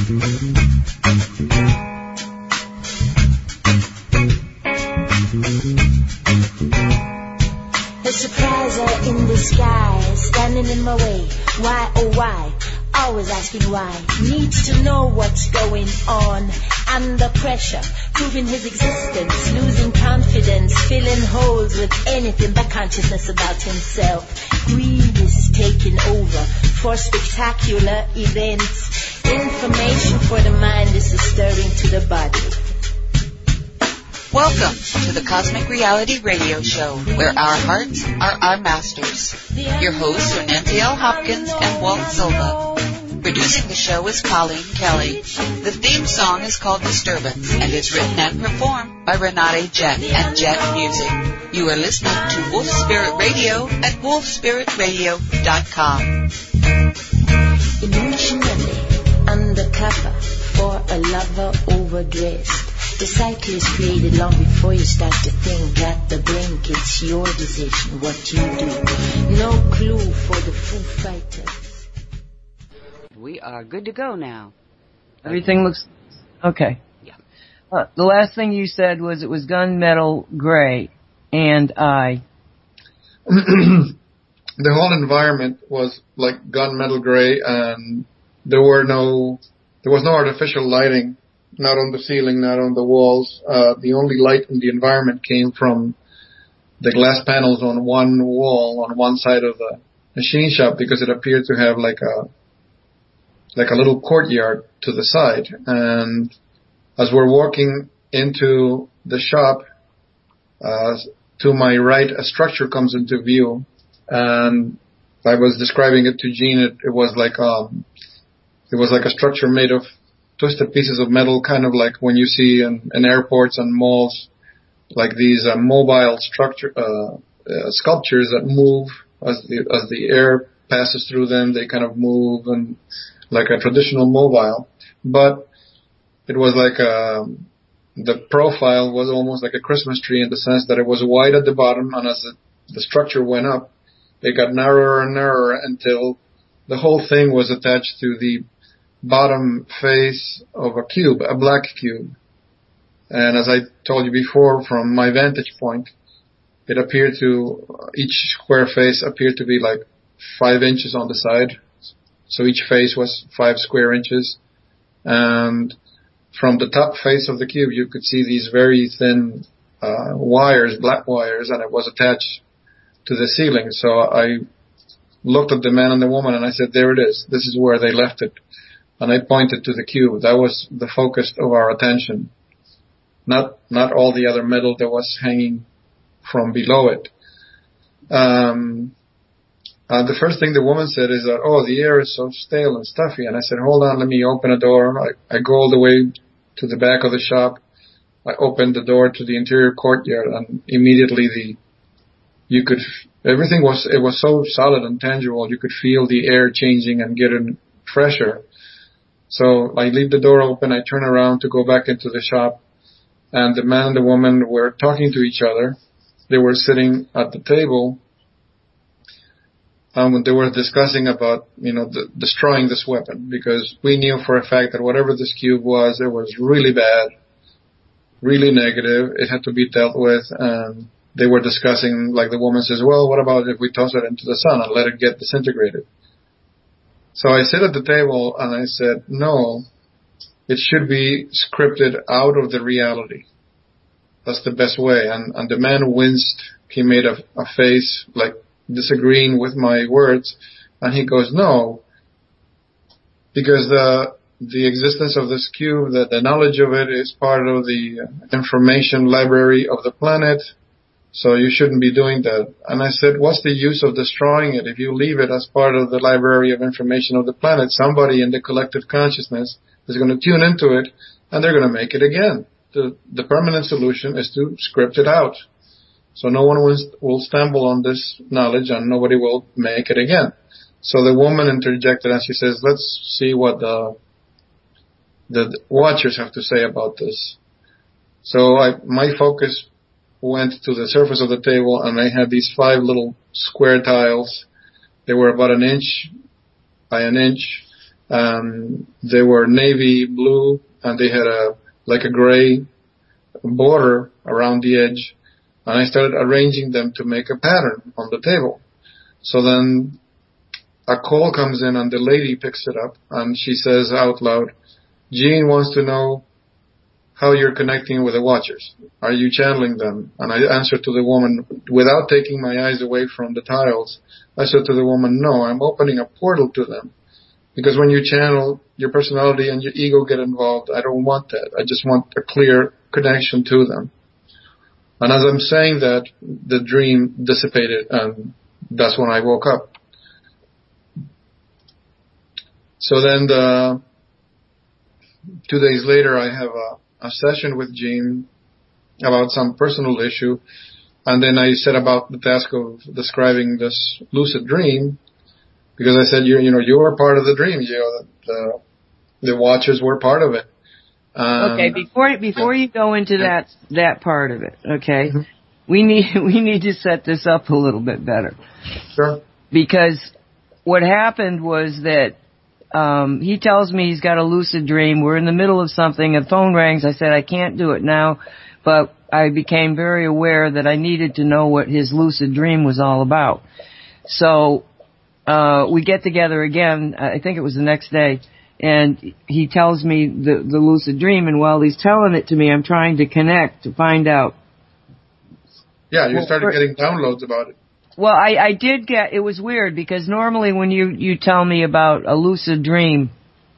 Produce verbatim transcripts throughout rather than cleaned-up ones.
A surpriser in disguise, standing in my way. Why, oh why? Always asking why. Needs to know what's going on. Under pressure, proving his existence, losing confidence, filling holes with anything but consciousness about himself. Greed is taking over for spectacular events. Information for the mind is stirring to the body. Welcome to the Cosmic Reality Radio Show, where our hearts are our masters. Your hosts are Nancy L. Hopkins and Walt Silva. Producing the show is Colleen Kelly. The theme song is called Disturbance and is written and performed by Renate Jet and Jet Music. You are listening to Wolf Spirit Radio at wolf spirit radio dot com. Emotionally undercover for a lover overdressed. The cycle is created long before you start to think. At the blink, it's your decision what you do. No clue for the Foo Fighters. We are good to go now. Everything looks okay. Yeah. Uh, the last thing you said was it was gunmetal gray, and I. The whole environment was like gunmetal gray, and there were no, there was no artificial lighting. Not on the ceiling, not on the walls. Uh, the only light in the environment came from the glass panels on one wall, on one side of the machine shop, because it appeared to have like a, like a little courtyard to the side. And as we're walking into the shop, uh, to my right, a structure comes into view. And I was describing it to Jean. It, it was like, um, it was like a structure made of twisted pieces of metal, kind of like when you see in, in airports and malls, like these uh, mobile structure uh, uh, sculptures that move as the as the air passes through them. They kind of move, and like a traditional mobile. But it was like a, the profile was almost like a Christmas tree in the sense that it was wide at the bottom, and as the, the structure went up, it got narrower and narrower until the whole thing was attached to the bottom face of a cube, a black cube. And as I told you before, from my vantage point, it appeared to, each square face appeared to be like five inches on the side. So each face was five square inches. And from the top face of the cube, you could see these very thin uh, wires, black wires, and it was attached to the ceiling. So I looked at the man and the woman and I said, there it is. This is where they left it. And I pointed to the cube. That was the focus of our attention. Not, not all the other metal that was hanging from below it. Um, uh, the first thing the woman said is that, oh, the air is so stale and stuffy. And I said, hold on, let me open a door. I, I go all the way to the back of the shop. I opened the door to the interior courtyard, and immediately the, you could, everything was, it was so solid and tangible. You could feel the air changing and getting fresher. So I leave the door open, I turn around to go back into the shop, and the man and the woman were talking to each other. They were sitting at the table, and they were discussing about, you know, the, destroying this weapon, because we knew for a fact that whatever this cube was, it was really bad, really negative. It had to be dealt with, and they were discussing, like the woman says, well, what about if we toss it into the sun and let it get disintegrated? So I sit at the table and I said, no, it should be scripted out of the reality. That's the best way. And, and the man winced. He made a, a face like disagreeing with my words. And he goes, no, because the, the existence of this cube, that the knowledge of it is part of the information library of the planet. So you shouldn't be doing that. And I said, what's the use of destroying it? If you leave it as part of the library of information of the planet, somebody in the collective consciousness is going to tune into it, and they're going to make it again. The, the permanent solution is to script it out. So no one will, will stumble on this knowledge, and nobody will make it again. So the woman interjected and she says, let's see what the, the watchers have to say about this. So I, my focus went to the surface of the table, and I had these five little square tiles. They were about an inch by an inch, Um, they were navy blue, and they had a like a gray border around the edge. And I started arranging them to make a pattern on the table. So then a call comes in, and the lady picks it up, and she says out loud, "Gene wants to know how you're connecting with the watchers. Are you channeling them?" And I answered to the woman, without taking my eyes away from the tiles, I said to the woman, "No, I'm opening a portal to them. Because when you channel, your personality and your ego get involved. I don't want that. I just want a clear connection to them." And as I'm saying that, the dream dissipated, and that's when I woke up. So then the, two days later, I have a, a session with Gene about some personal issue, and then I set about the task of describing this lucid dream, because I said, you, you know, you were part of the dream. You know, the, the watchers were part of it. Um, okay, before before you go into that that part of it, okay, mm-hmm. we need we need to set this up a little bit better. Sure. Because what happened was that um, he tells me he's got a lucid dream. We're in the middle of something. The phone rings. I said I can't do it now, but I became very aware that I needed to know what his lucid dream was all about. So uh, we get together again. I think it was the next day. And he tells me the, the lucid dream, and while he's telling it to me, I'm trying to connect to find out. Yeah, you well, started for, getting downloads about it. Well, I, I did get, it was weird, because normally when you, you tell me about a lucid dream,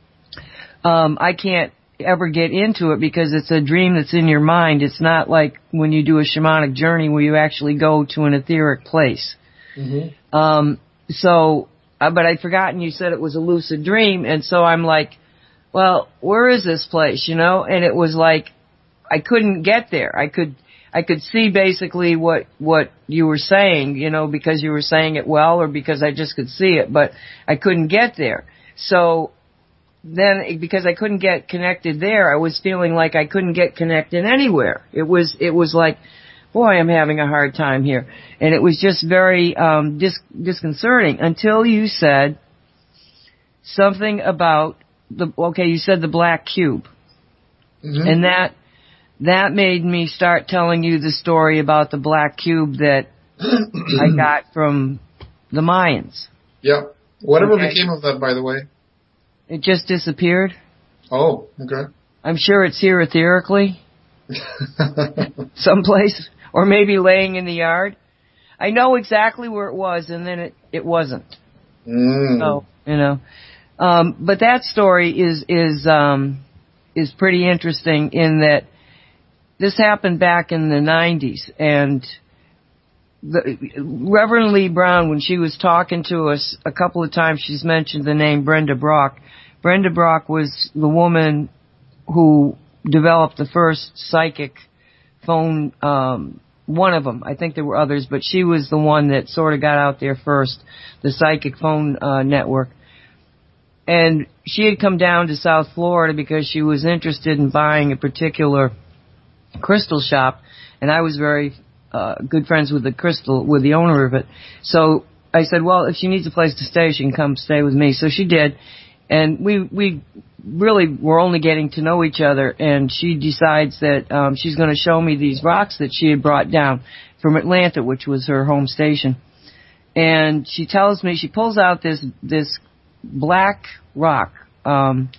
um, I can't ever get into it because it's a dream that's in your mind. It's not like when you do a shamanic journey where you actually go to an etheric place. Mm-hmm. Um, so... Uh, but I'd forgotten you said it was a lucid dream, and so I'm like, well, where is this place, you know? And it was like, I couldn't get there. I could, I could see basically what, what you were saying, you know, because you were saying it well, or because I just could see it, but I couldn't get there. So then, because I couldn't get connected there, I was feeling like I couldn't get connected anywhere. It was, it was like, boy, I'm having a hard time here. And it was just very um dis- disconcerting until you said something about the, okay, you said the black cube. Mm-hmm. And that, that made me start telling you the story about the black cube that I got from the Mayans. Yeah. Whatever okay. became of that, by the way? It just disappeared. Oh, okay. I'm sure it's here etherically. Someplace. Or maybe laying in the yard. I know exactly where it was, and then it, it wasn't. Mm. So, you know. Um, but that story is, is, um, is pretty interesting in that this happened back in the nineties, and the, Reverend Lee Brown, when she was talking to us a couple of times, she's mentioned the name Brenda Brock. Brenda Brock was the woman who developed the first psychic phone, um, one of them. I think there were others, but she was the one that sort of got out there first, the psychic phone uh, network. And she had come down to South Florida because she was interested in buying a particular crystal shop, and I was very uh, good friends with the crystal, with the owner of it. So I said, well, if she needs a place to stay, she can come stay with me. So she did. And we, we really were only getting to know each other, and she decides that um, she's going to show me these rocks that she had brought down from Atlanta, which was her home station. And she tells me, she pulls out this, this black rock, um,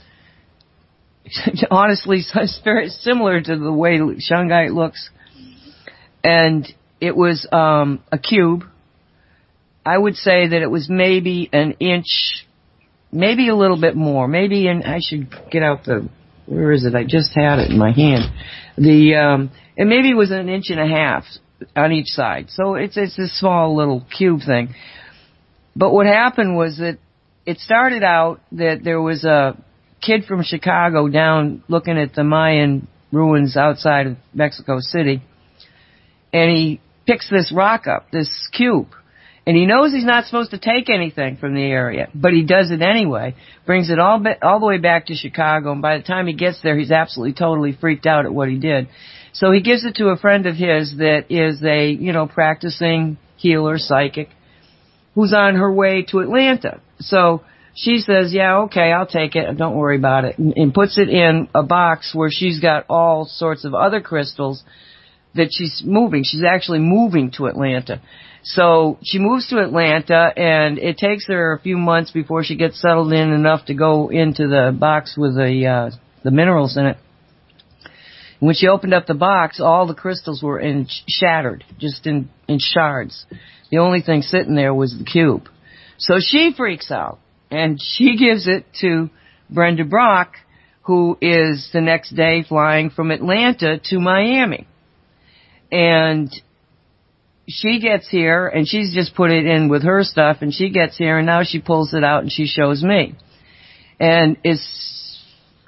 honestly, it's very similar to the way shungite looks. And it was um, a cube. I would say that it was maybe an inch, maybe a little bit more. Maybe, and I should get out the, where is it? I just had it in my hand. The, um, and maybe it was an inch and a half on each side. So it's, it's this small little cube thing. But what happened was that it started out that there was a kid from Chicago down looking at the Mayan ruins outside of Mexico City. And he picks this rock up, this cube. And he knows he's not supposed to take anything from the area, but he does it anyway, brings it all ba- all the way back to Chicago, and by the time he gets there, he's absolutely totally freaked out at what he did. So he gives it to a friend of his that is a, you know, practicing healer, psychic, who's on her way to Atlanta. So she says, yeah, okay, I'll take it. Don't worry about it. And, and puts it in a box where she's got all sorts of other crystals that she's moving. She's actually moving to Atlanta. So she moves to Atlanta, and it takes her a few months before she gets settled in enough to go into the box with the uh, the minerals in it. When she opened up the box, all the crystals were in shattered, just in, in shards. The only thing sitting there was the cube. So she freaks out, and she gives it to Brenda Brock, who is the next day flying from Atlanta to Miami. And she gets here, and she's just put it in with her stuff, and she gets here, and now she pulls it out, and she shows me. And it's...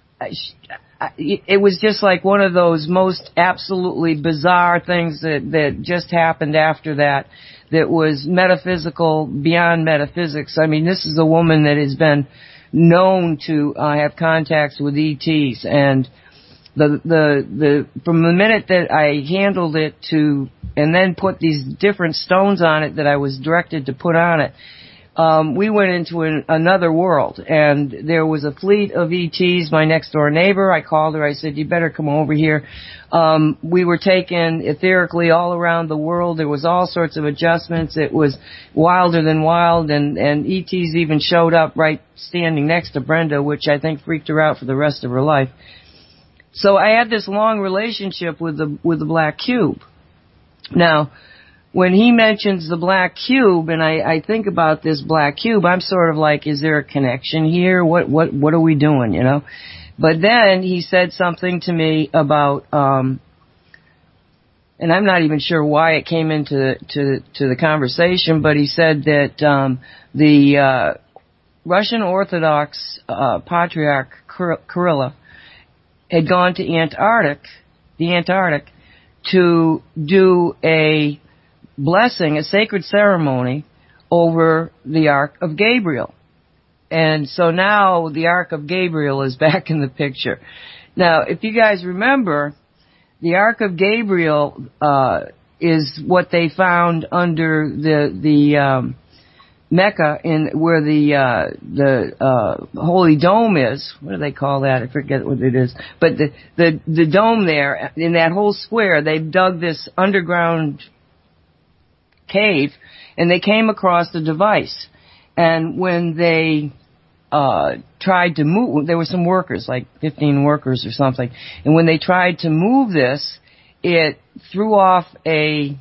it was just like one of those most absolutely bizarre things that, that just happened after that, that was metaphysical beyond metaphysics. I mean, this is a woman that has been known to uh, have contacts with E Ts, and the, the, the, from the minute that I handled it to, and then put these different stones on it that I was directed to put on it, Um, we went into an, another world, and there was a fleet of E Ts, my next door neighbor. I called her. I said, you better come over here. Um, we were taken etherically all around the world. There was all sorts of adjustments. It was wilder than wild, and, and E Ts even showed up right standing next to Brenda, which I think freaked her out for the rest of her life. So I had this long relationship with the, with the black cube. Now, when he mentions the black cube, and I, I think about this black cube, I'm sort of like, is there a connection here? What, what, what are we doing, you know? But then he said something to me about, um, and I'm not even sure why it came into, to, to the conversation, but he said that, um, the, uh, Russian Orthodox, uh, Patriarch Kirill had gone to Antarctic, the Antarctic, to do a blessing, a sacred ceremony over the Ark of Gabriel. And so now the Ark of Gabriel is back in the picture. Now, if you guys remember, the Ark of Gabriel uh is what they found under the the um Mecca, in where the uh the uh Holy Dome is. What do they call that? I forget what it is. But the the the dome there, in that whole square, they've dug this underground cave, and they came across the device. And when they uh tried to move, there were some workers, like fifteen workers or something, and when they tried to move this, it threw off a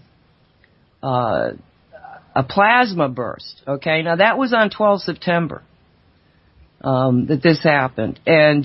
uh a plasma burst. Okay, now that was on the twelfth of September um that this happened, and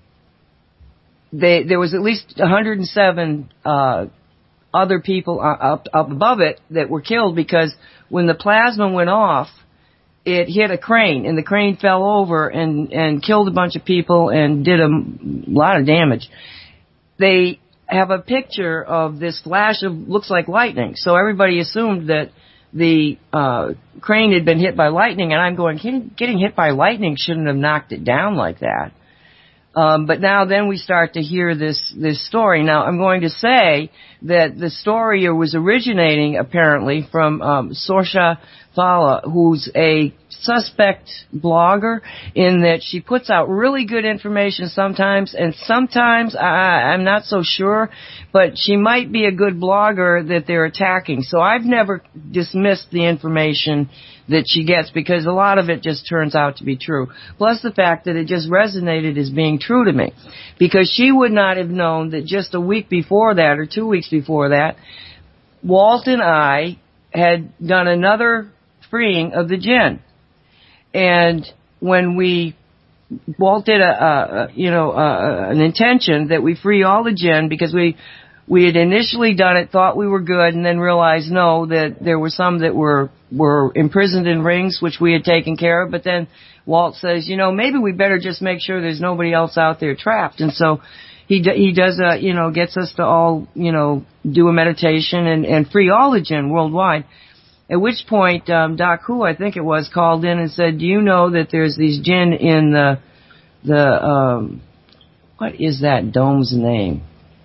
they there was at least one hundred seven uh other people up up above it that were killed, because when the plasma went off, it hit a crane, and the crane fell over and and killed a bunch of people and did a lot of damage. They have a picture of this flash of, looks like lightning, so everybody assumed that the uh crane had been hit by lightning, and I'm going, getting hit by lightning shouldn't have knocked it down like that. Um, but now then we start to hear this, this story. Now I'm going to say that the story was originating apparently from, um, Sorsha Fala, who's a suspect blogger, in that she puts out really good information sometimes, and sometimes I, I'm not so sure, but she might be a good blogger that they're attacking. So I've never dismissed the information that she gets, because a lot of it just turns out to be true. Plus the fact that it just resonated as being true to me, because she would not have known that just a week before that, or two weeks before that, Walt and I had done another freeing of the jinn. And when we, Walt did a, a you know, a, an intention that we free all the jinn, because we, we had initially done it, thought we were good, and then realized no, that there were some that were, were imprisoned in rings, which we had taken care of. But then Walt says, you know, maybe we better just make sure there's nobody else out there trapped. And so he, he does a, you know, gets us to all, you know, do a meditation and, and free all the jinn worldwide. At which point, um, Doc Hu, I think it was, called in and said, do you know that there's these jinn in the, the, um, what is that dome's name?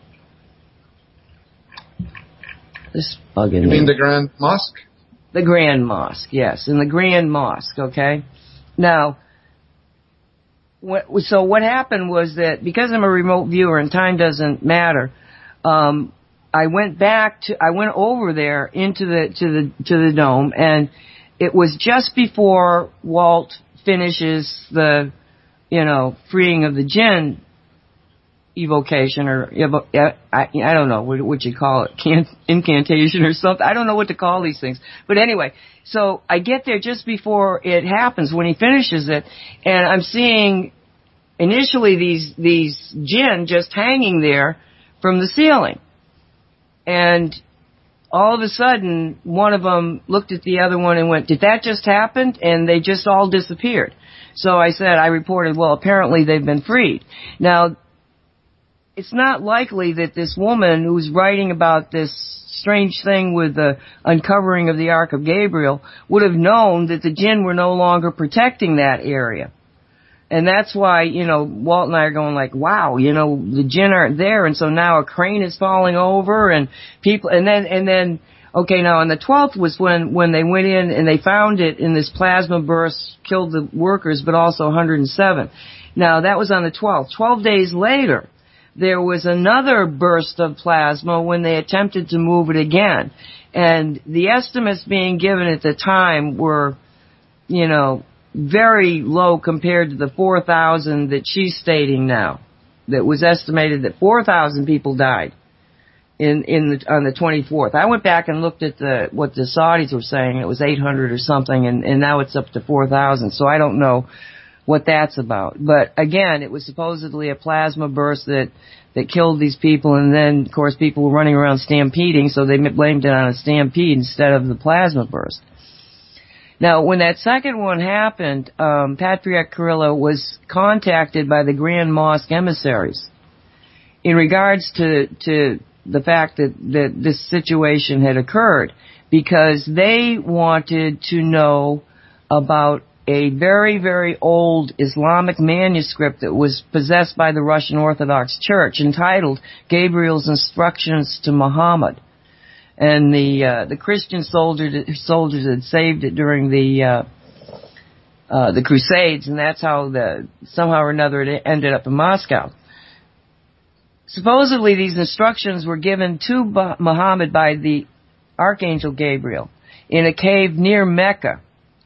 This bugging You mean me. the Grand Mosque? The Grand Mosque, yes, in the Grand Mosque, okay? Now, what, so what happened was that because I'm a remote viewer and time doesn't matter, um, I went back to, I went over there into the, to the, to the dome, and it was just before Walt finishes the, you know, freeing of the jinn evocation, or evo- I, I don't know what, what you call it, can, incantation or something. I don't know what to call these things. But anyway, so I get there just before it happens, when he finishes it, and I'm seeing initially these these jinn just hanging there from the ceiling. And all of a sudden, one of them looked at the other one and went, "Did that just happen?" And they just all disappeared. So I said, I reported, well, apparently they've been freed. Now, it's not likely that this woman who's writing about this strange thing with the uncovering of the Ark of Gabriel would have known that the jinn were no longer protecting that area. And that's why, you know, Walt and I are going like, wow, you know, the jinn aren't there, and so now a crane is falling over, and people, and then, and then, okay, now on the twelfth was when, when they went in and they found it in this plasma burst, killed the workers, but also one hundred seven. Now that was on the twelfth. Twelve days later, there was another burst of plasma when they attempted to move it again. And the estimates being given at the time were, you know, very low compared to the four thousand that she's stating now. That was estimated that four thousand people died in, in the, on the twenty-fourth. I went back and looked at the, what the Saudis were saying. It was eight hundred or something, and, and now it's up to four thousand. So I don't know what that's about. But again, it was supposedly a plasma burst that, that killed these people, and then, of course, people were running around stampeding, so they blamed it on a stampede instead of the plasma burst. Now, when that second one happened, um, Patriarch Kirill was contacted by the Grand Mosque emissaries in regards to, to the fact that, that this situation had occurred, because they wanted to know about a very, very old Islamic manuscript that was possessed by the Russian Orthodox Church entitled Gabriel's Instructions to Muhammad. And the uh, the Christian soldiers soldiers had saved it during the uh, uh, the Crusades, and that's how the somehow or another it ended up in Moscow. Supposedly, these instructions were given to Muhammad by the Archangel Gabriel in a cave near Mecca,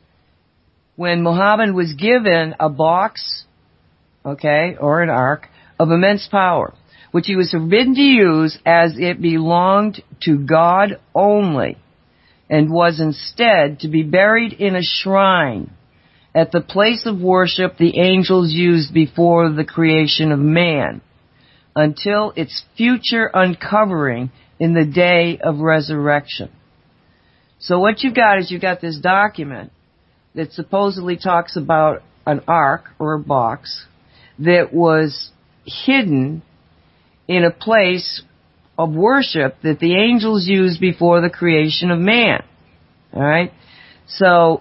when Muhammad was given a box, okay, or an ark of immense power, which he was forbidden to use as it belonged to God only, and was instead to be buried in a shrine at the place of worship the angels used before the creation of man, until its future uncovering in the day of resurrection. So what you've got is you've got this document that supposedly talks about an ark or a box that was hidden in a place of worship that the angels used before the creation of man. Alright? So,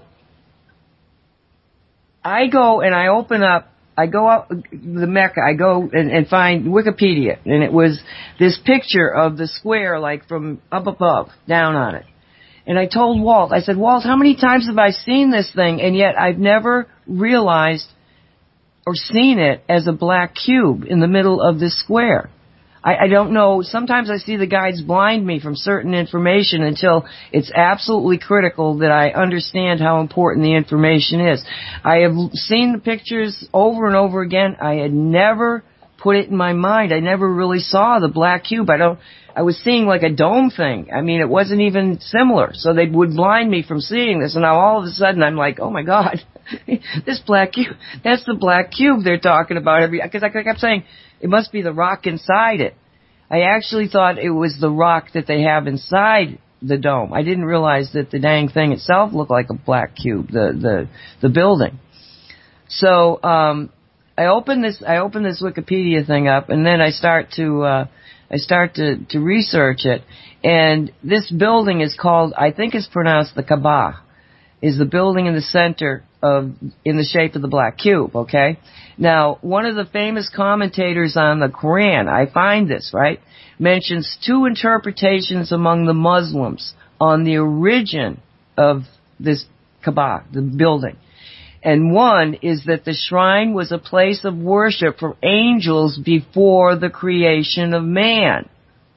I go and I open up, I go out the Mecca, I go and, and find Wikipedia, and it was this picture of the square, like from up above, down on it. And I told Walt, I said, Walt, how many times have I seen this thing, and yet I've never realized or seen it as a black cube in the middle of this square? I, I don't know. Sometimes I see the guides blind me from certain information until it's absolutely critical that I understand how important the information is. I have seen the pictures over and over again. I had never put it in my mind. I never really saw the black cube. I don't, I was seeing like a dome thing. I mean, it wasn't even similar. So they would blind me from seeing this. And now all of a sudden I'm like, oh my God, this black cube, that's the black cube they're talking about. Every, because I kept saying, it must be the rock inside it. I actually thought it was the rock that they have inside the dome. I didn't realize that the dang thing itself looked like a black cube, the, the, the building. So, um, I open this, I open this Wikipedia thing up, and then I start to, uh, I start to, to research it. And this building is called, I think it's pronounced the Kaaba, is the building in the center of, in the shape of the black cube, okay? Now, one of the famous commentators on the Quran, I find this, right, mentions two interpretations among the Muslims on the origin of this Kaaba, the building. And one is that the shrine was a place of worship for angels before the creation of man.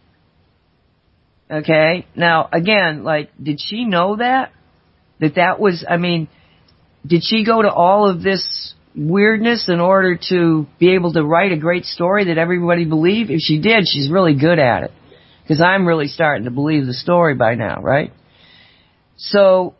Okay? Now, again, like, did she know that? That that was, I mean, did she go to all of this weirdness in order to be able to write a great story that everybody believed? If she did, she's really good at it. Because I'm really starting to believe the story by now, right? So,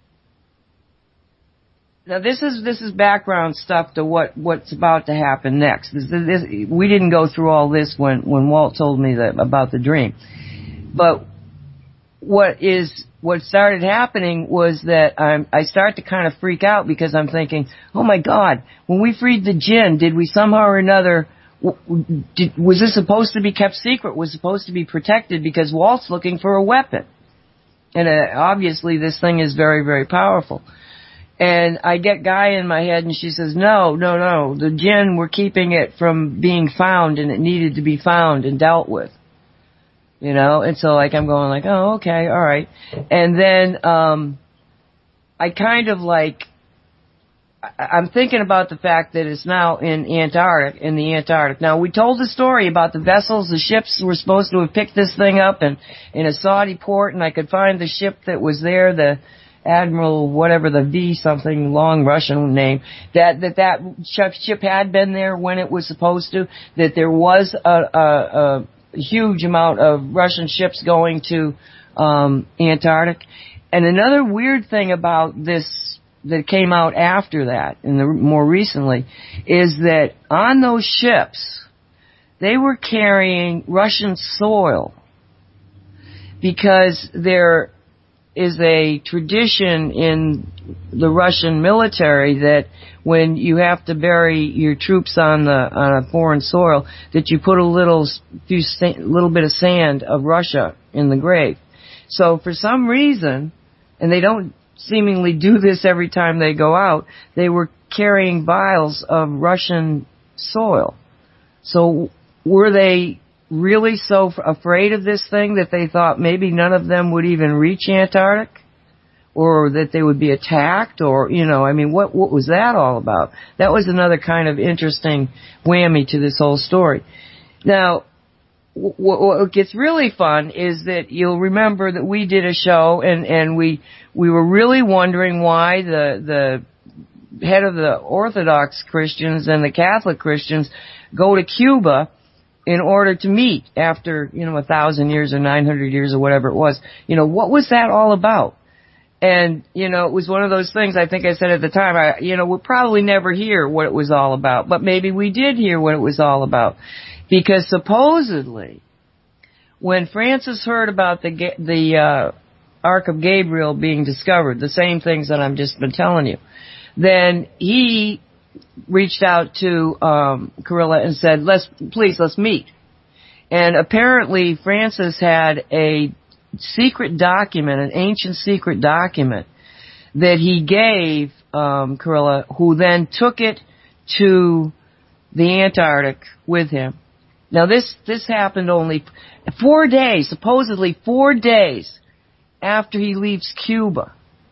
now this is this is background stuff to what, what's about to happen next. This, this, we didn't go through all this when, when Walt told me that, about the dream. But what is what started happening was that I'm, I start to kind of freak out because I'm thinking, oh my God, when we freed the jinn, did we somehow or another, did, was this supposed to be kept secret? Was supposed to be protected because Walt's looking for a weapon? And uh, obviously this thing is very, very powerful. And I get Guy in my head and she says, no, no, no, the jinn were keeping it from being found and it needed to be found and dealt with. You know, and so like I'm going like, oh, okay, all right. And then um I kind of like, I'm thinking about the fact that it's now in Antarctic, in the Antarctic. Now, we told the story about the vessels, the ships were supposed to have picked this thing up in, in a Saudi port, and I could find the ship that was there, the Admiral, whatever, the V something, long Russian name, that that, that ship had been there when it was supposed to, that there was a, a, a huge amount of Russian ships going to um Antarctic. And another weird thing about this that came out after that, and the, more recently, is that on those ships, they were carrying Russian soil because there is a tradition in the Russian military that when you have to bury your troops on the on a foreign soil, that you put a little few little bit of sand of Russia in the grave. So for some reason, and they don't seemingly do this every time they go out, they were carrying vials of Russian soil. So were they really so afraid of this thing that they thought maybe none of them would even reach Antarctic? Or that they would be attacked? Or, you know, I mean, what what was that all about? That was another kind of interesting whammy to this whole story. Now, what, what gets really fun is that you'll remember that we did a show and, and we we were really wondering why the the head of the Orthodox Christians and the Catholic Christians go to Cuba in order to meet after, you know, a thousand years or nine hundred years or whatever it was. You know, what was that all about? And, you know, it was one of those things, I think I said at the time, I, you know, we'll probably never hear what it was all about, but maybe we did hear what it was all about. Because supposedly, when Francis heard about the, the, uh, Ark of Gabriel being discovered, the same things that I've just been telling you, then he reached out to, um, Kirill and said, let's, please, let's meet. And apparently Francis had a secret document, an ancient secret document that he gave um Kirill, who then took it to the Antarctic with him. Now this this happened only four days, supposedly four days after he leaves Cuba.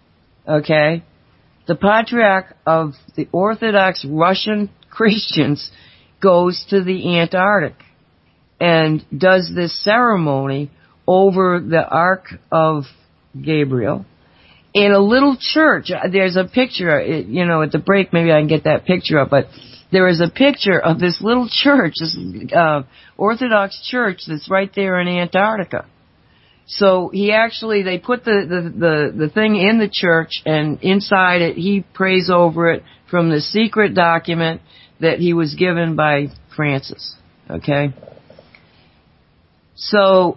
Okay? The Patriarch of the Orthodox Russian Christians goes to the Antarctic and does this ceremony over the Ark of Gabriel in a little church. There's a picture, you know, at the break maybe I can get that picture up, but there is a picture of this little church, this uh, Orthodox church that's right there in Antarctica. So he actually, they put the, the, the, the thing in the church, and inside it he prays over it from the secret document that he was given by Francis. Okay? So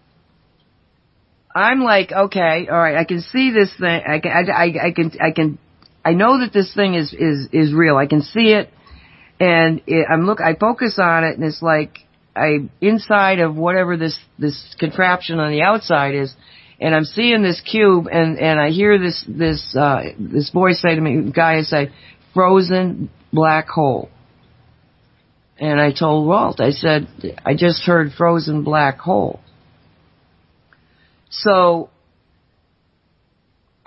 I'm like, okay, all right, I can see this thing. I can, I, I, I can, I can, I know that this thing is is is real. I can see it, and it, I'm look. I focus on it, and it's like I inside of whatever this this contraption on the outside is, and I'm seeing this cube, and and I hear this this uh this voice say to me, guy say, frozen black hole. And I told Walt, I said, I just heard frozen black hole. So,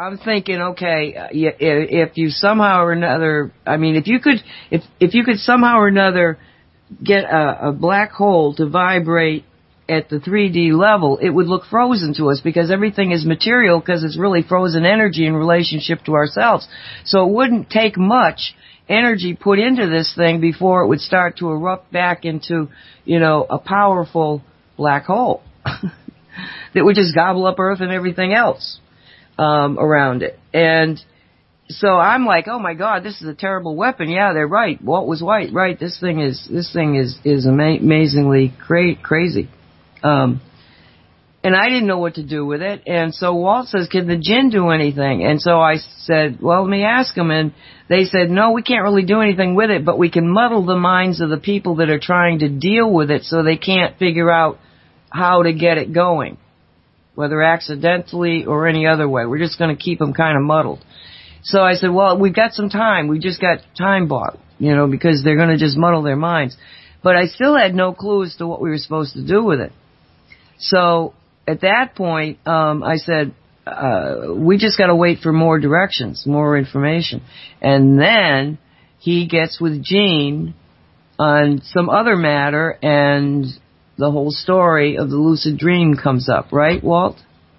I'm thinking, okay, if you somehow or another, I mean, if you could, if if you could somehow or another get a, a black hole to vibrate at the three D level, it would look frozen to us because everything is material because it's really frozen energy in relationship to ourselves. So it wouldn't take much energy put into this thing before it would start to erupt back into, you know, a powerful black hole that would just gobble up Earth and everything else um, around it. And so I'm like, oh my God, this is a terrible weapon. Yeah, they're right. Walt was right. Right. This thing is this thing is is ama- amazingly cra- crazy. Um, and I didn't know what to do with it. And so Walt says, can the jinn do anything? And so I said, well, let me ask them. And they said, no, we can't really do anything with it, but we can muddle the minds of the people that are trying to deal with it so they can't figure out how to get it going, whether accidentally or any other way. We're just going to keep them kind of muddled. So I said, well, we've got some time. We just got time bought, you know, because they're going to just muddle their minds. But I still had no clue as to what we were supposed to do with it. So at that point, um, I said, uh, we just got to wait for more directions, more information. And then he gets with Gene on some other matter, and the whole story of the lucid dream comes up, right, Walt?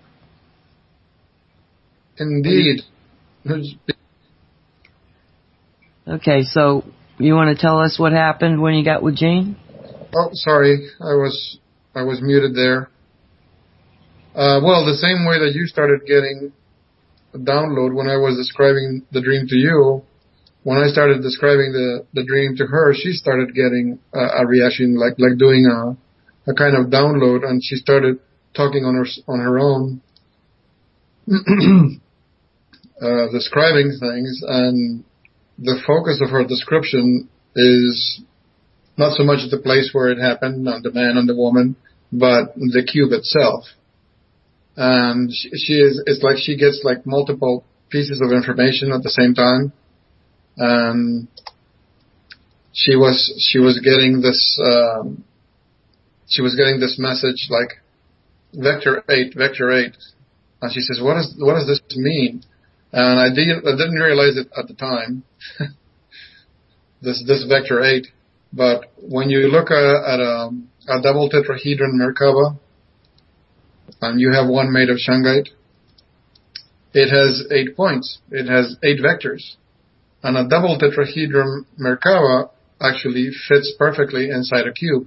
Indeed. Okay, so you want to tell us what happened when you got with Gene? Oh, sorry, I was I was muted there. Uh, well, the same way that you started getting a download when I was describing the dream to you, when I started describing the, the dream to her, she started getting a, a reaction, like like doing a a kind of download, and she started talking on her on her own, uh, describing things, and the focus of her description is not so much the place where it happened, on the man and the woman, but the cube itself. And she, she is, it's like she gets like multiple pieces of information at the same time. And she was, she was getting this, um, she was getting this message like vector eight, vector eight. And she says, what is, what does this mean? And I didn't, I didn't realize it at the time, this, this vector eight. But when you look at, at a, a double tetrahedron Merkaba, and you have one made of shungite, it has eight points. It has eight vectors. And a double tetrahedron Merkaba actually fits perfectly inside a cube.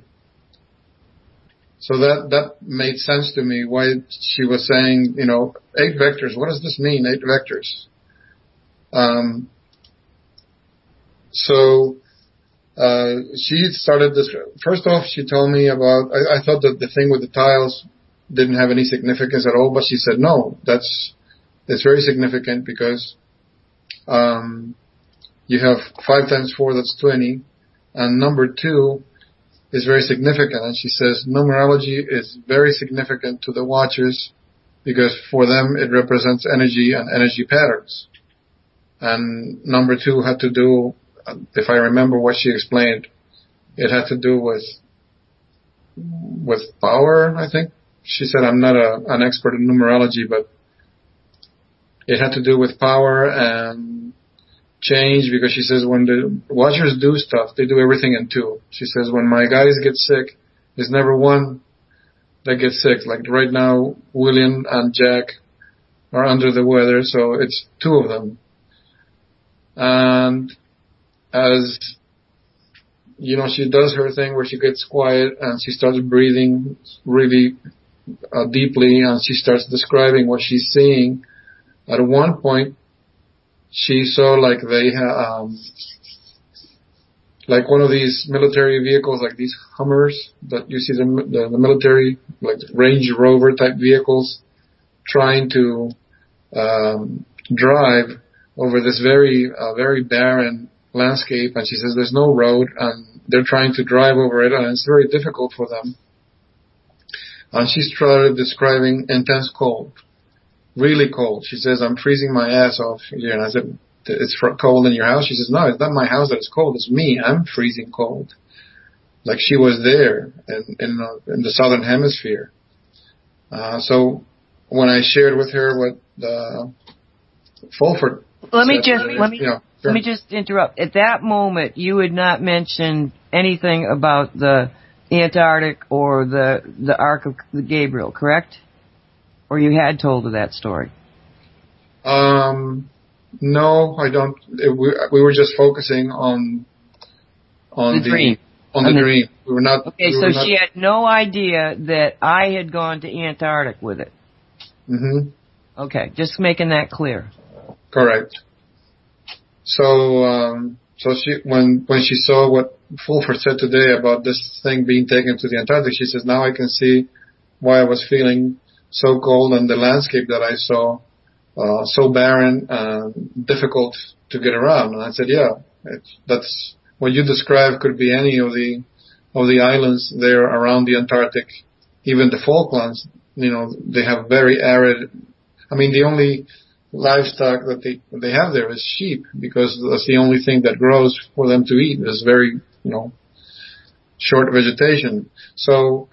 So that, that made sense to me why she was saying, you know, eight vectors. What does this mean, eight vectors? Um, so, uh, she started this, first off, she told me about, I, I thought that the thing with the tiles didn't have any significance at all, but she said, no, that's, it's very significant because, um, you have five times four, that's twenty, and number two is very significant. And she says numerology is very significant to the watchers because for them it represents energy and energy patterns. And number two had to do, if I remember what she explained, it had to do with, with power, I think. She said, I'm not a, an expert in numerology, but it had to do with power and change, because she says when the watchers do stuff, they do everything in two. She says when my guys get sick, there's never one that gets sick. Like right now, William and Jack are under the weather, so it's two of them. And as, you know, she does her thing where she gets quiet and she starts breathing really uh, deeply, and she starts describing what she's seeing. At one point, she saw like they ha- um, like one of these military vehicles, like these Hummers that you see the, the, the military, like Range Rover type vehicles, trying to um, drive over this very uh, very barren landscape. And she says there's no road, and they're trying to drive over it, and it's very difficult for them. And she started describing intense cold. Really cold. She says, I'm freezing my ass off here. And I said, it's cold in your house? She says, no, it's not my house that is cold. It's me. I'm freezing cold. Like she was there in, in, uh, in the southern hemisphere. Uh, so when I shared with her what the, Fulford. Let me just that, let me yeah, sure. let me just interrupt. At that moment, you had not mentioned anything about the Antarctic or the the Ark of Gabriel, correct? Or you had told her that story? Um, no, I don't. It, we, we were just focusing on on the, the dream. On the, the dream. We were not. Okay, we so were not, she had no idea that I had gone to Antarctic with it. Mm-hmm. Okay, just making that clear. Correct. So, um, so she when when she saw what Fulford said today about this thing being taken to the Antarctic, she says, "Now I can see why I was feeling so cold and the landscape that I saw uh, so barren and difficult to get around." And I said, "Yeah, it's, that's what you described. Could be any of the of the islands there around the Antarctic, even the Falklands. You know, they have very arid. I mean, the only livestock that they they have there is sheep, because that's the only thing that grows for them to eat. Is very, you know, short vegetation. So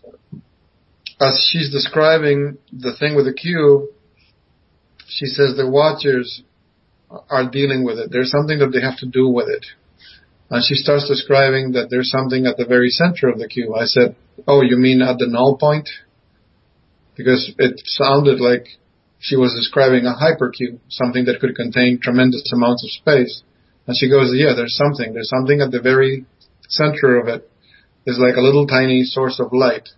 as she's describing the thing with the cube, she says the Watchers are dealing with it. There's something that they have to do with it. And she starts describing that there's something at the very center of the cube. I said, "Oh, you mean at the null point?" Because it sounded like she was describing a hypercube, something that could contain tremendous amounts of space. And she goes, "Yeah, there's something. There's something at the very center of it. It's like a little tiny source of light."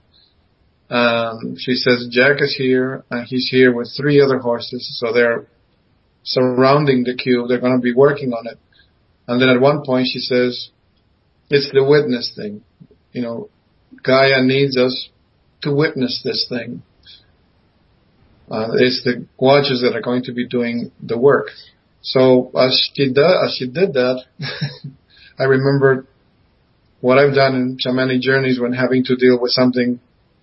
Um, she says, "Jack is here, and he's here with three other horses. So they're surrounding the cube. They're going to be working on it." And then at one point she says, "It's the witness thing. You know, Gaia needs us to witness this thing. Uh, it's the Watchers that are going to be doing the work." So as she did, as she did that, I remembered what I've done in shamanic journeys when having to deal with something,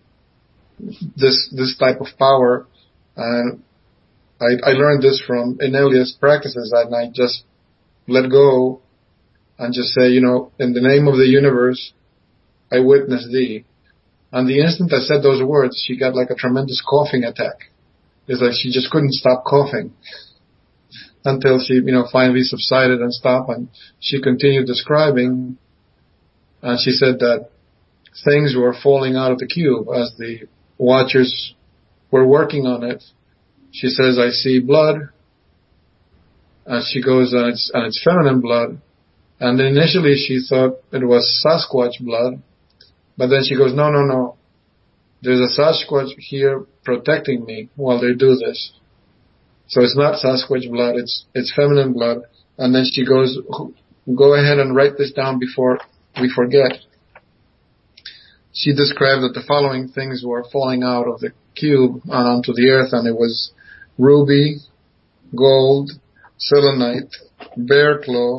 this this type of power. And I, I learned this from Inelia's practices, and I just let go and just say, you know, "In the name of the universe, I witness thee." And the instant I said those words, she got like a tremendous coughing attack. It's like she just couldn't stop coughing until she, you know, finally subsided and stopped. And she continued describing, and she said that things were falling out of the cube as the Watchers were working on it. She says, "I see blood." And she goes, and it's, and it's feminine blood. And then initially she thought it was Sasquatch blood. But then she goes, no, no, no. There's a Sasquatch here protecting me while they do this. So it's not Sasquatch blood, it's, it's feminine blood. And then she goes, "Go ahead and write this down before we forget." She described that the following things were falling out of the cube and onto the earth, and it was ruby, gold, selenite, bear claw,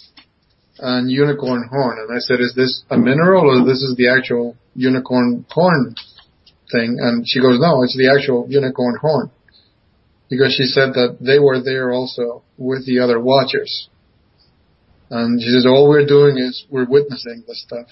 and unicorn horn. And I said, "Is this a mineral, or this is the actual unicorn horn thing?" And she goes, "No, it's the actual unicorn horn." Because she said that they were there also with the other Watchers. And she says, "All we're doing is we're witnessing this stuff."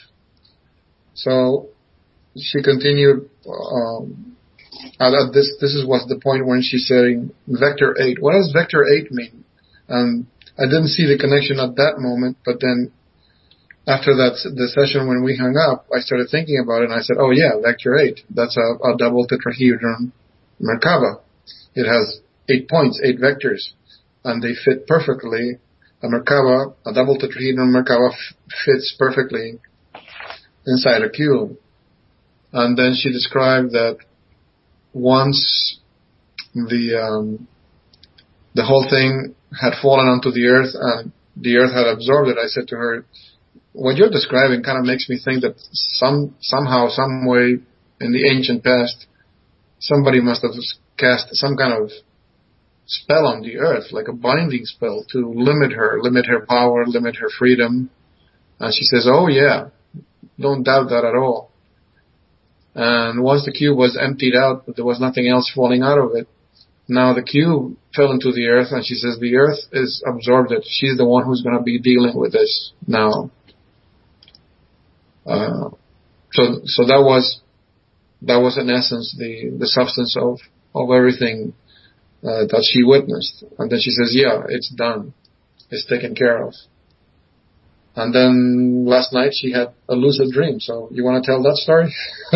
So she continued, um, at this, this is was the point when she's saying vector eight. What does vector eight mean? And I didn't see the connection at that moment, but then after that, the session when we hung up, I started thinking about it, and I said, "Oh yeah, vector eight. That's a, a double tetrahedron Merkaba. It has eight points, eight vectors, and they fit perfectly. A Merkaba, a double tetrahedron Merkaba f- fits perfectly inside a cube." And then she described that once the um, the whole thing had fallen onto the earth and the earth had absorbed it, I said to her, "What you're describing kind of makes me think that some somehow, some way in the ancient past, somebody must have cast some kind of spell on the earth, like a binding spell to limit her, limit her power, limit her freedom." And she says, "Oh yeah, don't doubt that at all." And once the cube was emptied out, but there was nothing else falling out of it, now the cube fell into the earth, and she says the earth is absorbed it. She's the one who's going to be dealing with this now. Uh, so, so that was, that was in essence the, the substance of, of everything uh, that she witnessed. And then she says, yeah, it's done. It's taken care of. And then last night she had a lucid dream. So you want to tell that story?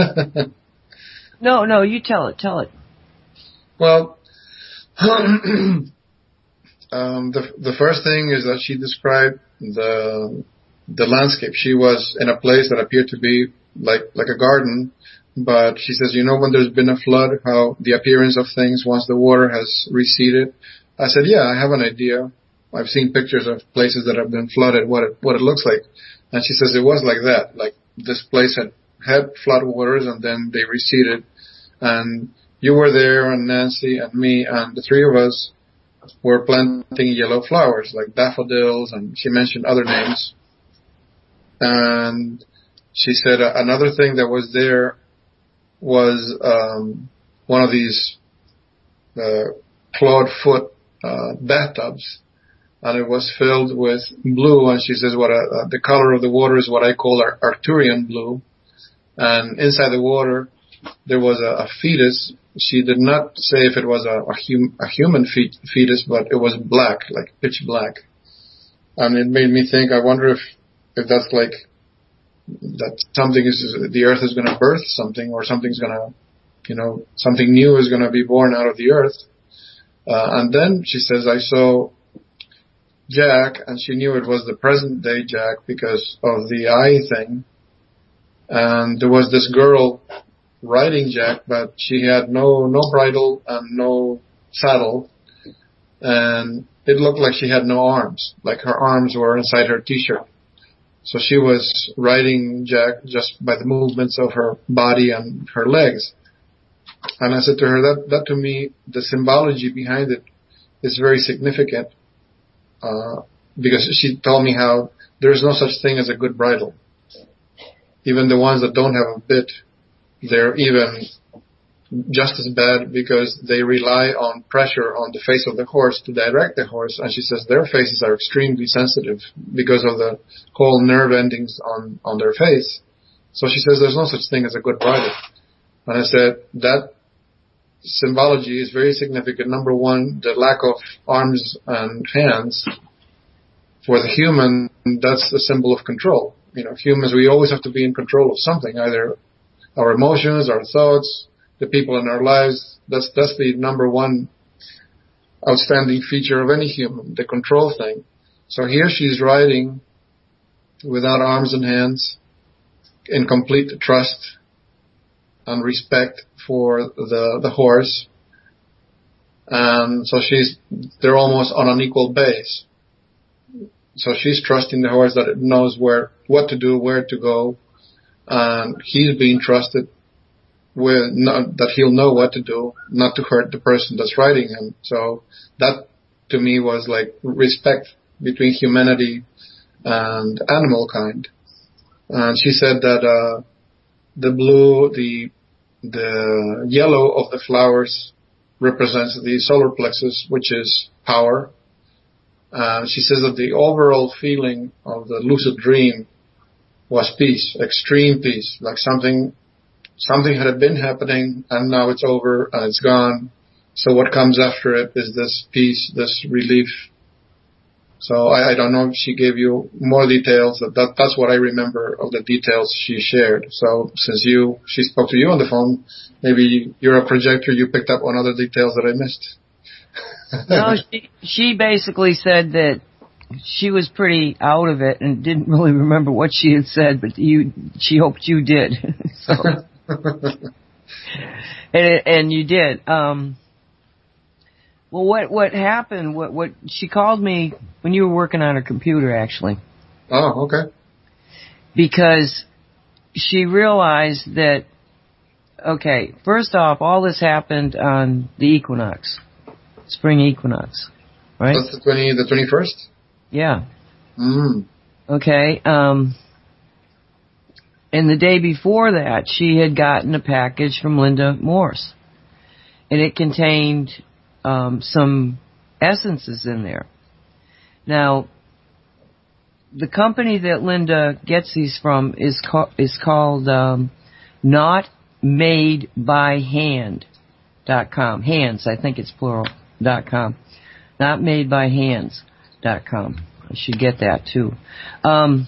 No, no, you tell it. Tell it. Well, um, the the first thing is that she described the the landscape. She was in a place that appeared to be like like a garden, but she says, you know, when there's been a flood, how the appearance of things once the water has receded. I said, yeah, I have an idea. I've seen pictures of places that have been flooded, what it, what it looks like. And she says it was like that. Like this place had had flood waters and then they receded. And you were there and Nancy and me and the three of us were planting yellow flowers like daffodils, and she mentioned other names. And she said uh, another thing that was there was um, one of these uh, clawed foot uh, bathtubs. And it was filled with blue, and she says what a, uh, the color of the water is what I call Ar- Arcturian blue. And inside the water, there was a, a fetus. She did not say if it was a, a, hum, a human fe- fetus, but it was black, like pitch black. And it made me think, I wonder if, if that's like, that something is, the earth is going to birth something, or something's going to, you know, something new is going to be born out of the earth. Uh, and then she says, I saw Jack, and she knew it was the present day Jack because of the eye thing. And there was this girl riding Jack, but she had no, no bridle and no saddle. And it looked like she had no arms, like her arms were inside her t-shirt. So she was riding Jack just by the movements of her body and her legs. And I said to her, that, that to me, the symbology behind it is very significant. Uh, because she told me how there's no such thing as a good bridle. Even the ones that don't have a bit, they're even just as bad because they rely on pressure on the face of the horse to direct the horse. And she says their faces are extremely sensitive because of the whole nerve endings on, on their face. So she says there's no such thing as a good bridle. And I said that symbology is very significant. Number one, the lack of arms and hands. For the human, that's a symbol of control. You know, humans, we always have to be in control of something, either our emotions, our thoughts, the people in our lives. That's, that's the number one outstanding feature of any human, the control thing. So here she's riding without arms and hands, in complete trust and respect for the the horse, and so she's they're almost on an equal base. So she's trusting the horse that it knows where what to do, where to go, and he's being trusted with not, that he'll know what to do, not to hurt the person that's riding him. So that to me was like respect between humanity and animal kind. And she said that uh the blue, the the yellow of the flowers represents the solar plexus, which is power. Uh, she says that the overall feeling of the lucid dream was peace, extreme peace, like something something had been happening and now it's over and it's gone. So what comes after it is this peace, this relief. So I, I don't know if she gave you more details. That, that that's what I remember of the details she shared. So since you she spoke to you on the phone, maybe you're a projector. You picked up on other details that I missed. No, she she basically said that she was pretty out of it and didn't really remember what she had said, but you she hoped you did. So and and you did. Um, Well, what what happened? What what she called me when you were working on her computer, actually. Oh, okay. Because she realized that, okay, first off, all this happened on the equinox, spring equinox, right? That's the twenty the twenty first. Yeah. Mm. Okay. Um. And the day before that, she had gotten a package from Linda Morse, and it contained Um, some essences in there. Now, the company that Linda gets these from is, co- is called um, not made by hand dot com. Hands, I think it's plural. dot com. Not made by hands dot com. I should get that too. Um,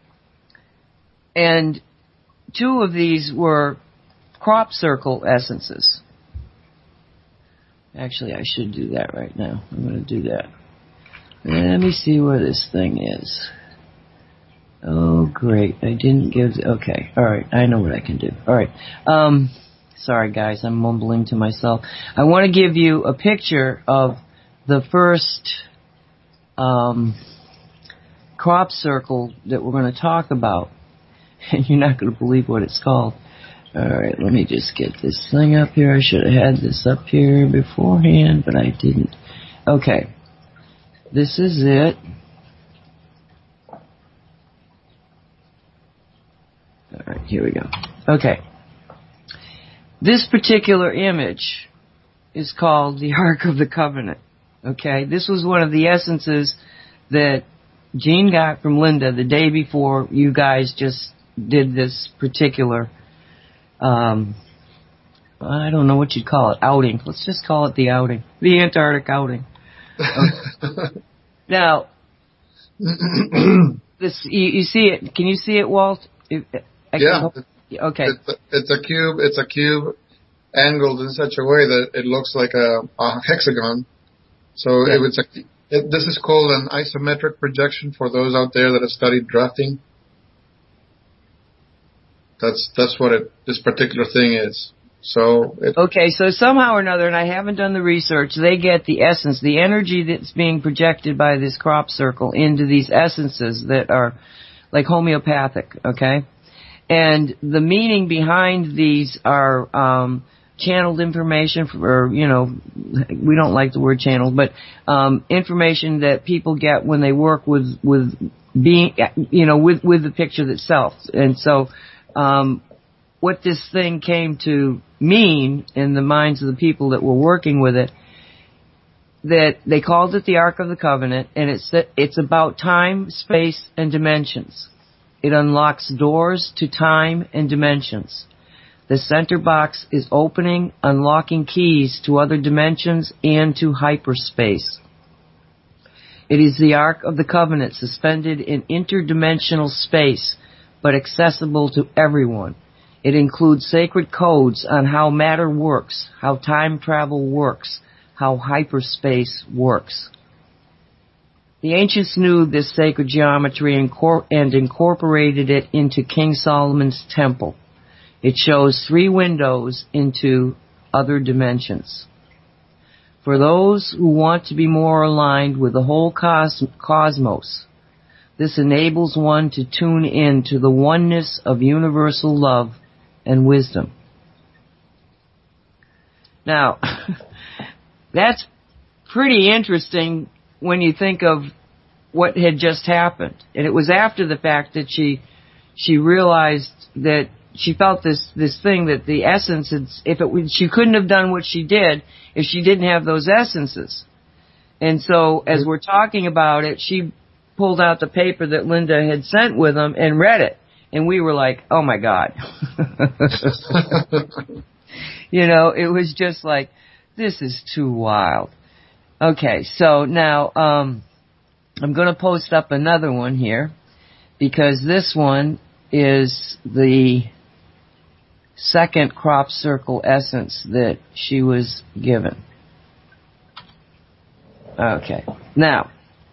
and two of these were crop circle essences. Actually, I should do that right now. I'm going to do that. Let me see where this thing is. Oh, great. I didn't give... Okay. All right. I know what I can do. All right. Um, sorry, guys. I'm mumbling to myself. I want to give you a picture of the first um, crop circle that we're going to talk about. And you're not going to believe what it's called. All right. Let me just get this thing up here. I should have had this up here beforehand, but I didn't. Okay. This is it. All right, here we go. Okay. This particular image is called the Ark of the Covenant. Okay, this was one of the essences that Jean got from Linda the day before you guys just did this particular, um, I don't know what you'd call it, outing. Let's just call it the outing. The Antarctic outing. Okay. Now, this you, you see it. Can you see it, Walt? If, I yeah. Hope, okay. It's a, it's a cube. It's a cube angled in such a way that it looks like a, a hexagon. So yeah. it was a, it, this is called an isometric projection for those out there that have studied drafting. That's that's what it, this particular thing is. So it, okay, so somehow or another, and I haven't done the research, they get the essence, the energy that's being projected by this crop circle into these essences that are like homeopathic, okay? And the meaning behind these are um, channeled information, for, or, you know, we don't like the word channeled, but um, information that people get when they work with, with being, you know, with, with the picture itself. And so um, what this thing came to mean in the minds of the people that were working with it, that they called it the Ark of the Covenant, and it's it's about time, space, and dimensions. It unlocks doors to time and dimensions. The center box is opening, unlocking keys to other dimensions and to hyperspace. It is the Ark of the Covenant suspended in interdimensional space, but accessible to everyone. It includes sacred codes on how matter works, how time travel works, how hyperspace works. The ancients knew this sacred geometry and incorporated it into King Solomon's temple. It shows three windows into other dimensions. For those who want to be more aligned with the whole cos- cosmos, this enables one to tune in to the oneness of universal love and wisdom. Now, that's pretty interesting when you think of what had just happened. And it was after the fact that she she realized that she felt this this thing that the essence, if it she couldn't have done what she did if she didn't have those essences. And so as we're talking about it, she pulled out the paper that Linda had sent with them and read it. And we were like, oh my God. You know, it was just like, this is too wild. Okay, so now um, I'm going to post up another one here because this one is the second crop circle essence that she was given. Okay, now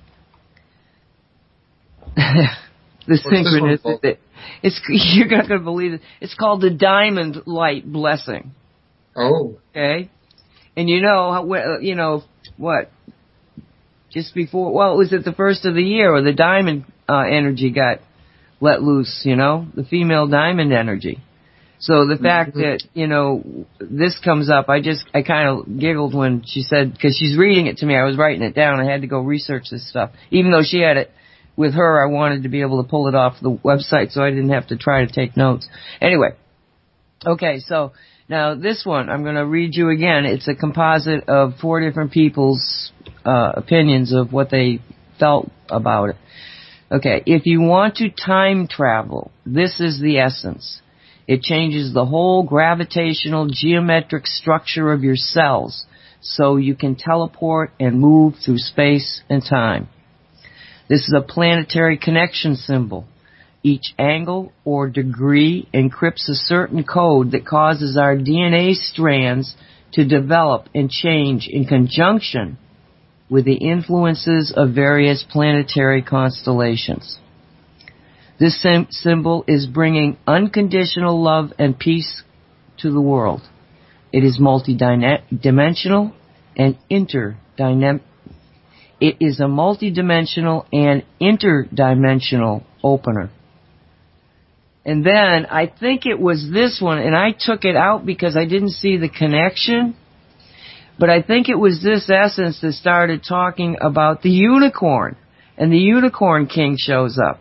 the synchronicity. It's you're not going to believe it. It's called the Diamond Light Blessing. Oh. Okay, and you know how you know. What? Just before, well, it was at the first of the year, or the diamond uh, energy got let loose, you know, the female diamond energy. So the fact mm-hmm. that, you know, this comes up, I just, I kind of giggled when she said, because she's reading it to me, I was writing it down, I had to go research this stuff. Even though she had it with her, I wanted to be able to pull it off the website so I didn't have to try to take notes. Anyway, okay, so now this one, I'm going to read you again. It's a composite of four different people's uh, opinions of what they felt about it. Okay, if you want to time travel, this is the essence. It changes the whole gravitational geometric structure of your cells so you can teleport and move through space and time. This is a planetary connection symbol. Each angle or degree encrypts a certain code that causes our D N A strands to develop and change in conjunction with the influences of various planetary constellations. This sim- symbol is bringing unconditional love and peace to the world. It is multidimensional and interdynamic. It is a multidimensional and interdimensional opener. And then I think it was this one, and I took it out because I didn't see the connection. But I think it was this essence that started talking about the unicorn, and the unicorn king shows up.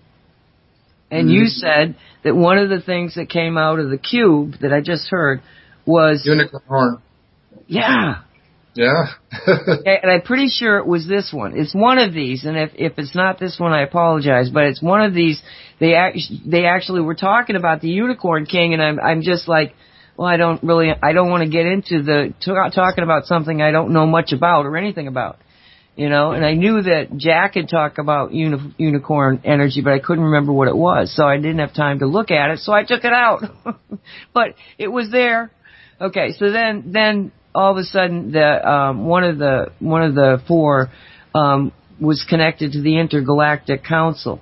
And mm-hmm. you said that one of the things that came out of the cube that I just heard was unicorn horn. Yeah. Yeah. And I'm pretty sure it was this one. It's one of these, and if if it's not this one, I apologize. But it's one of these. They actually they actually were talking about the unicorn king, and I'm I'm just like, well, I don't really I don't want to get into the t- talking about something I don't know much about or anything about, you know. And I knew that Jack had talked about uni- unicorn energy, but I couldn't remember what it was, so I didn't have time to look at it, so I took it out. But it was there. Okay, so then then. all of a sudden, the um, one of the one of the four um, was connected to the Intergalactic Council,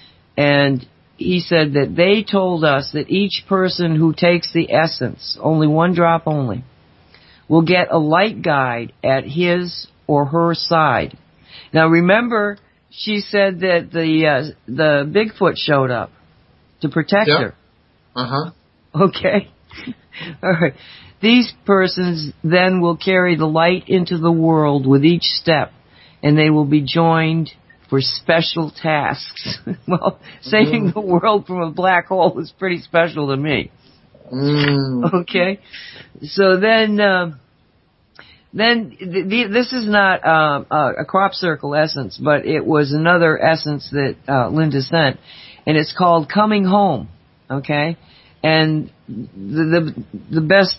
and he said that they told us that each person who takes the essence, only one drop only, will get a light guide at his or her side. Now, remember, she said that the uh, the Bigfoot showed up to protect yep. her. Uh huh. Okay. All right. These persons then will carry the light into the world with each step, and they will be joined for special tasks. Well, saving mm. the world from a black hole is pretty special to me. Mm. Okay? So then, uh, then th- th- this is not uh, uh, a crop circle essence, but it was another essence that uh, Linda sent, and it's called Coming Home. Okay? And the the, the best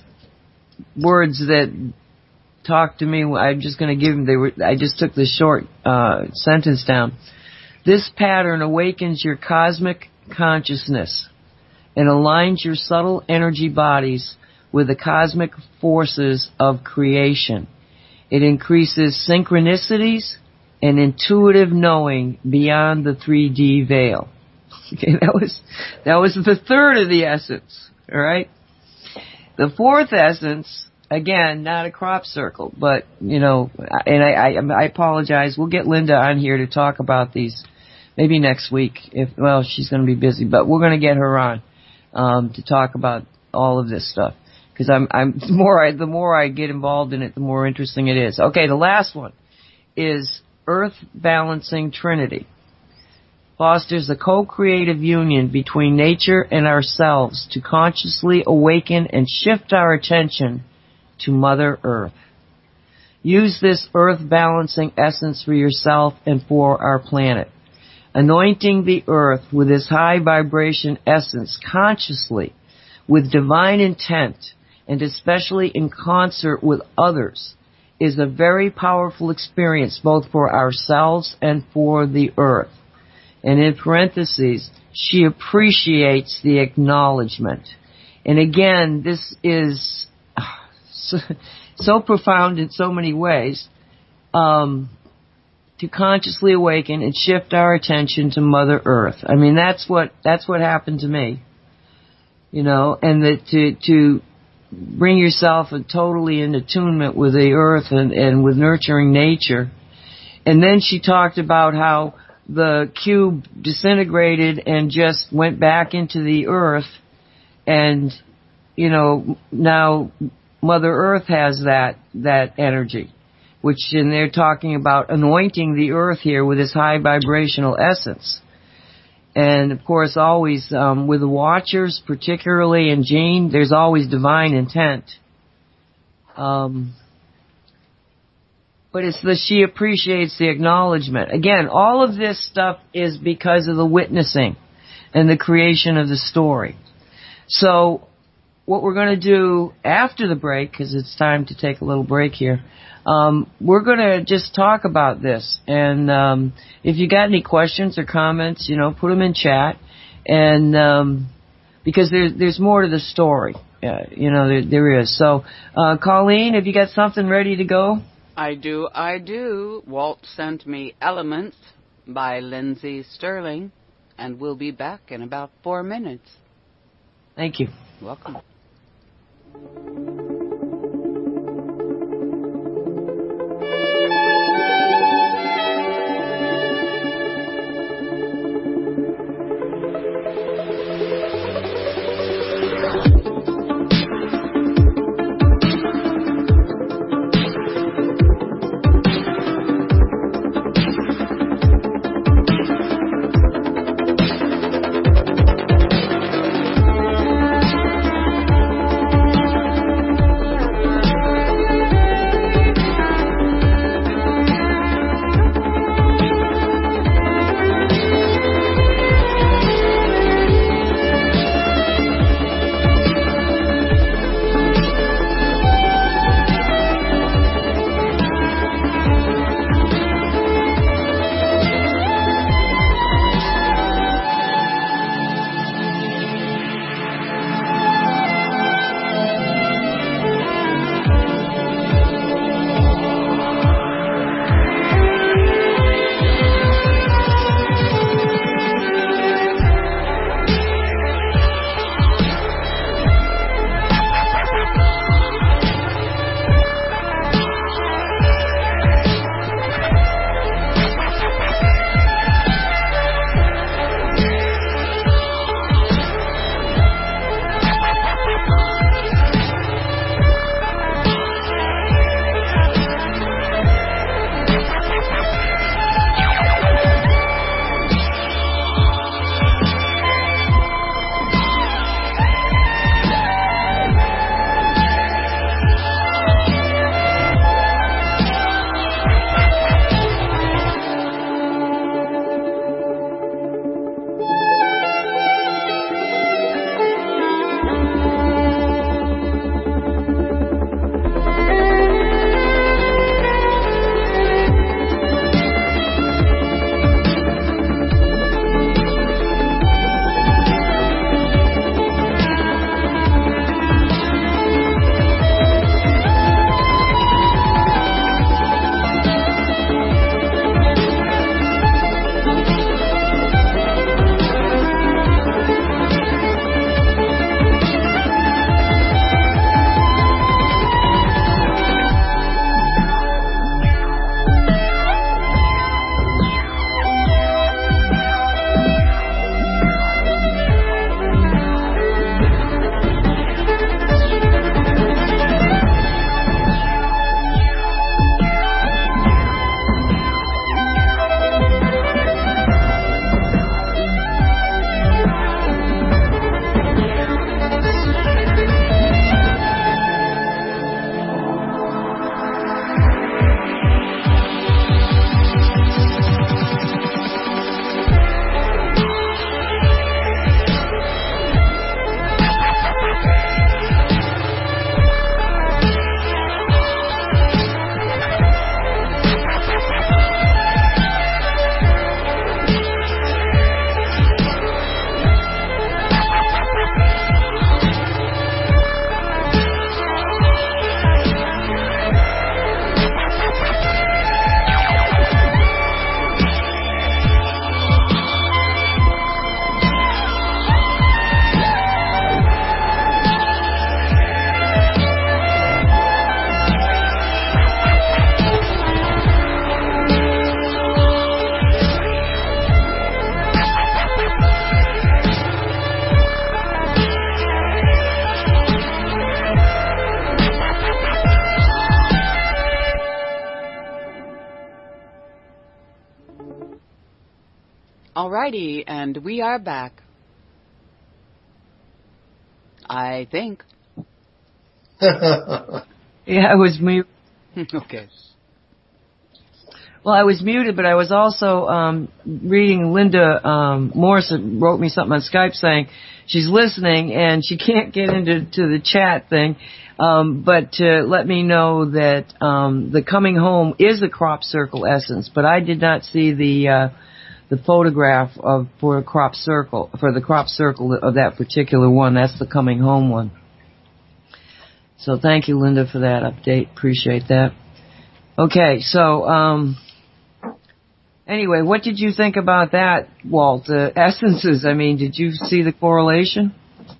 words that talk to me, I'm just going to give them, they were, I just took the short uh, sentence down. This pattern awakens your cosmic consciousness and aligns your subtle energy bodies with the cosmic forces of creation. It increases synchronicities and intuitive knowing beyond the three D veil. Okay, that was, that was the third of the essence, all right? The fourth essence, again, not a crop circle, but, you know, and I, I, I apologize. We'll get Linda on here to talk about these maybe next week. If well, she's going to be busy, but we're going to get her on um, to talk about all of this stuff because I'm, I'm the more I, the more I get involved in it, the more interesting it is. Okay, the last one is Earth Balancing Trinity. Fosters a co-creative union between nature and ourselves to consciously awaken and shift our attention to Mother Earth. Use this earth-balancing essence for yourself and for our planet. Anointing the earth with this high-vibration essence consciously, with divine intent, and especially in concert with others, is a very powerful experience both for ourselves and for the earth. And in parentheses, she appreciates the acknowledgement. And again, this is so, so profound in so many ways. Um, to consciously awaken and shift our attention to Mother Earth. I mean, that's what that's what happened to me. You know, and that to to bring yourself totally in attunement with the earth and, and with nurturing nature. And then she talked about how the cube disintegrated and just went back into the earth, and you know now Mother Earth has that that energy, which and they're talking about anointing the earth here with this high vibrational essence. And of course, always um, with the Watchers, particularly in Jean, there's always divine intent. Um, But it's the she appreciates the acknowledgement. Again, all of this stuff is because of the witnessing and the creation of the story. So what we're going to do after the break, because it's time to take a little break here, um, we're going to just talk about this. And um, if you got any questions or comments, you know, put them in chat. And um, because there's there's more to the story, uh, you know, there, there is. So, uh, Colleen, have you got something ready to go? I do, I do. Walt sent me Elements by Lindsey Sterling, and we'll be back in about four minutes. Thank you. Welcome. Alrighty, and we are back. I think. Yeah, it was me. Okay. Well, I was muted, but I was also um, reading Linda um, Morrison wrote me something on Skype saying she's listening and she can't get into to the chat thing, um, but to let me know that um, the Coming Home is a crop circle essence, but I did not see the uh, the photograph of for a crop circle for the crop circle of that particular one. That's the Coming Home one. So thank you, Linda, for that update. Appreciate that. Okay, so um, anyway, what did you think about that, Walt? Uh, essences, I mean, did you see the correlation?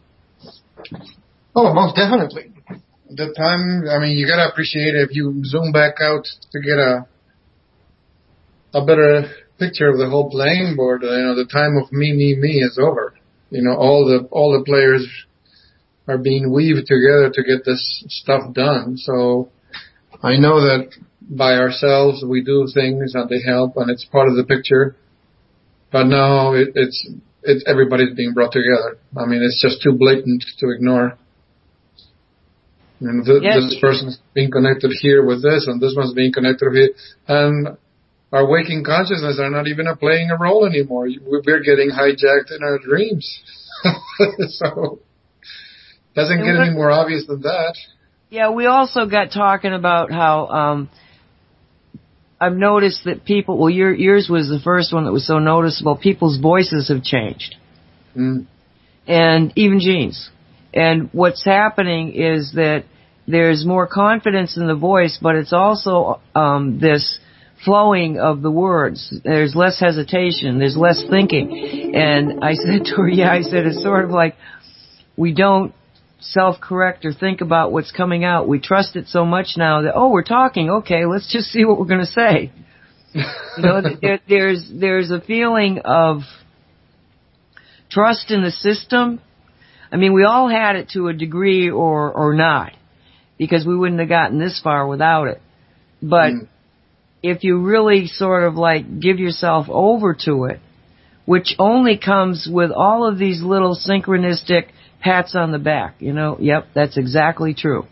Oh, most definitely. The time, I mean, you gotta appreciate it if you zoom back out to get a a better picture of the whole playing board. You know, the time of me, me, me is over. You know, all the all the players are being weaved together to get this stuff done. So I know that by ourselves we do things and they help and it's part of the picture. But now it, it's it's everybody's being brought together. I mean, it's just too blatant to ignore. And th- yes. This person's being connected here with this, and this one's being connected here, and our waking consciousness are not even playing a role anymore. We're getting hijacked in our dreams. So doesn't get any more obvious than that. Yeah, we also got talking about how um I've noticed that people, well, your, yours was the first one that was so noticeable, people's voices have changed. Mm. And even Jean's. And what's happening is that there's more confidence in the voice, but it's also um this flowing of the words. There's less hesitation. There's less thinking. And I said to her, yeah, I said, it's sort of like we don't self-correct or think about what's coming out. We trust it so much now that, oh, we're talking. Okay, let's just see what we're going to say. You know, there, there's, there's a feeling of trust in the system. I mean, we all had it to a degree or, or not, because we wouldn't have gotten this far without it. But mm. if you really sort of like give yourself over to it, which only comes with all of these little synchronistic pats on the back, you know, yep, that's exactly true.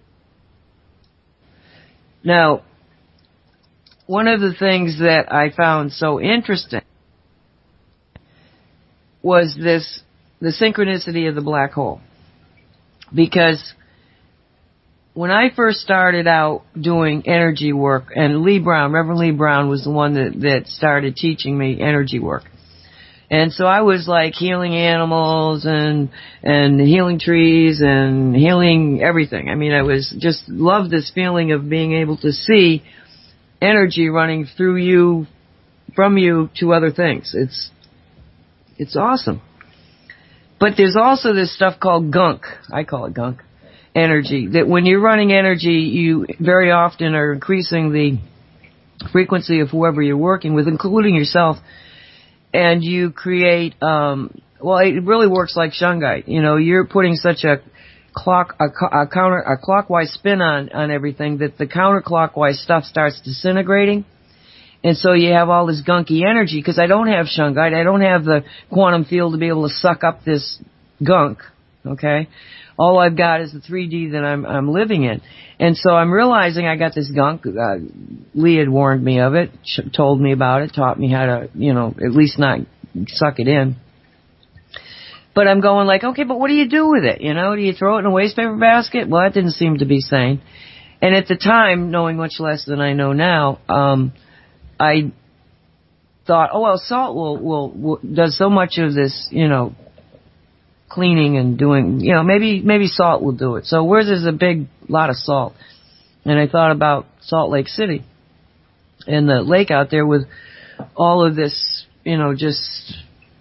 Now, one of the things that I found so interesting was this, the synchronicity of the black hole. Because when I first started out doing energy work, and Lee Brown, Reverend Lee Brown was the one that, that started teaching me energy work. And so I was like healing animals and, and healing trees and healing everything. I mean, I was just loved this feeling of being able to see energy running through you, from you to other things. It's, it's awesome. But there's also this stuff called gunk. I call it gunk energy. That when you're running energy, you very often are increasing the frequency of whoever you're working with, including yourself. And you create, um, well, it really works like shungite. You know, you're putting such a clock, a, a counter, a clockwise spin on, on everything that the counterclockwise stuff starts disintegrating. And so you have all this gunky energy, because I don't have shungite. I don't have the quantum field to be able to suck up this gunk. Okay? All I've got is the three D that I'm, I'm living in. And so I'm realizing I got this gunk. Uh, Lee had warned me of it, told me about it, taught me how to, you know, at least not suck it in. But I'm going like, okay, but what do you do with it? You know, do you throw it in a waste paper basket? Well, that didn't seem to be sane. And at the time, knowing much less than I know now, um, I thought, oh, well, salt will, will, will, does so much of this, you know, cleaning and doing, you know, maybe, maybe salt will do it. So where's there's a big lot of salt? And I thought about Salt Lake City and the lake out there with all of this, you know, just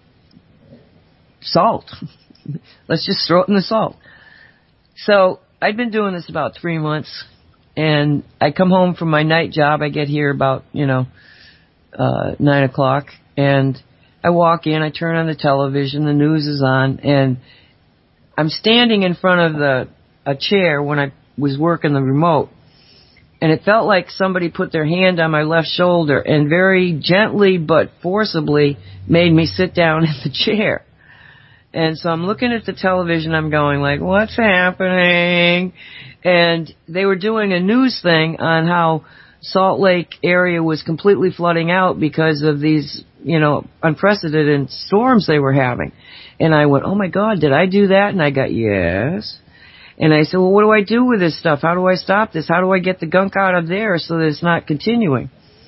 salt. Let's just throw it in the salt. So I'd been doing this about three months, and I come home from my night job. I get here about, you know, uh, nine o'clock, and I walk in, I turn on the television, the news is on, and I'm standing in front of the a chair when I was working the remote, and it felt like somebody put their hand on my left shoulder and very gently but forcibly made me sit down in the chair. And so I'm looking at the television, I'm going like, what's happening? And they were doing a news thing on how Salt Lake area was completely flooding out because of these, you know, unprecedented storms they were having. And I went, oh my God, did I do that? And I got, yes. And I said, well, what do I do with this stuff? How do I stop this? How do I get the gunk out of there so that it's not continuing?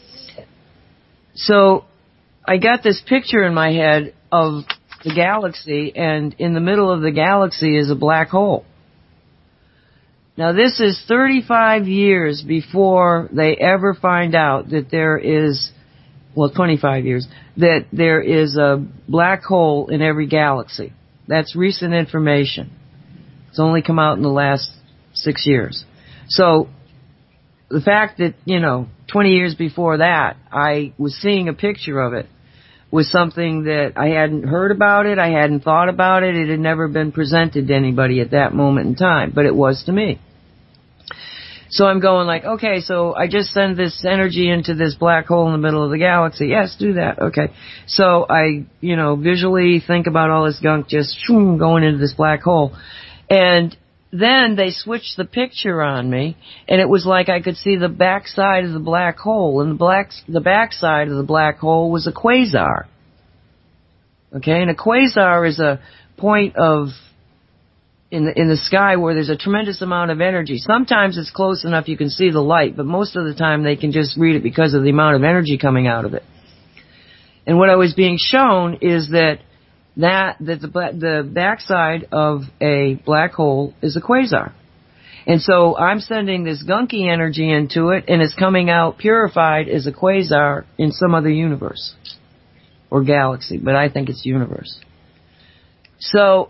So I got this picture in my head of the galaxy, and in the middle of the galaxy is a black hole. Now this is thirty-five years before they ever find out that there is, well, twenty-five years, that there is a black hole in every galaxy. That's recent information. It's only come out in the last six years. So the fact that, you know, twenty years before that, I was seeing a picture of it was something that I hadn't heard about it, I hadn't thought about it, it had never been presented to anybody at that moment in time, but it was to me. So I'm going like, okay, so I just send this energy into this black hole in the middle of the galaxy. Yes, do that. Okay. So I, you know, visually think about all this gunk just shoom, going into this black hole. And then they switched the picture on me, and it was like I could see the backside of the black hole, and the black, the backside of the black hole was a quasar. Okay, and a quasar is a point of in the in the sky where there's a tremendous amount of energy. Sometimes it's close enough you can see the light, but most of the time they can just read it because of the amount of energy coming out of it. And what I was being shown is that that that the the backside of a black hole is a quasar. And so I'm sending this gunky energy into it, and it's coming out purified as a quasar in some other universe or galaxy, but I think it's universe. So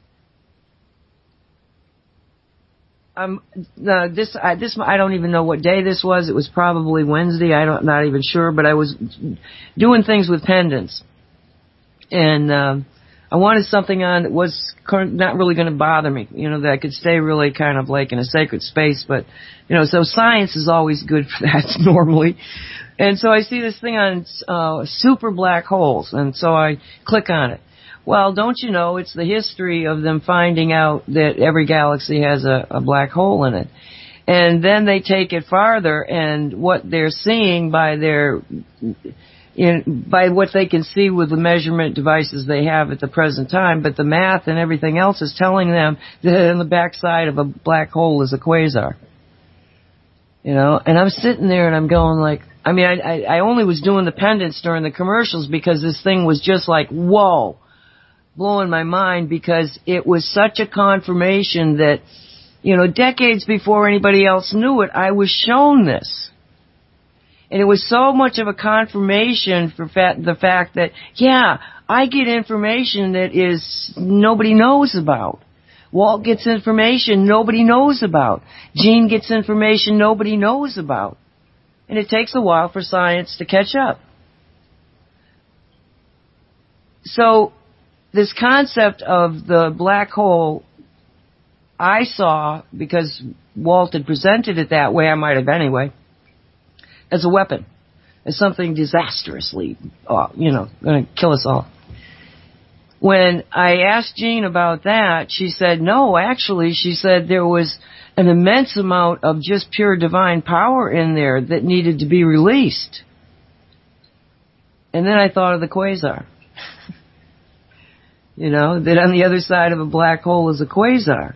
um, uh, this I, this I don't even know what day this was. It was probably Wednesday. I don't not even sure, but I was doing things with pendants. And um, I wanted something on that was not really going to bother me, you know, that I could stay really kind of like in a sacred space. But, you know, so science is always good for that normally. And so I see this thing on uh, super black holes, and so I click on it. Well, don't you know, it's the history of them finding out that every galaxy has a, a black hole in it. And then they take it farther, and what they're seeing by their... In, by what they can see with the measurement devices they have at the present time, but the math and everything else is telling them that on the backside of a black hole is a quasar. You know, and I'm sitting there and I'm going like, I mean, I, I, I only was doing the pendants during the commercials because this thing was just like, whoa, blowing my mind, because it was such a confirmation that, you know, decades before anybody else knew it, I was shown this. And it was so much of a confirmation for fa- the fact that, yeah, I get information that is nobody knows about. Walt gets information nobody knows about. Gene gets information nobody knows about. And it takes a while for science to catch up. So this concept of the black hole, I saw, because Walt had presented it that way, I might have anyway, as a weapon, as something disastrously, uh, you know, going to kill us all. When I asked Jean about that, she said, no, actually, she said there was an immense amount of just pure divine power in there that needed to be released. And then I thought of the quasar. You know, that on the other side of a black hole is a quasar.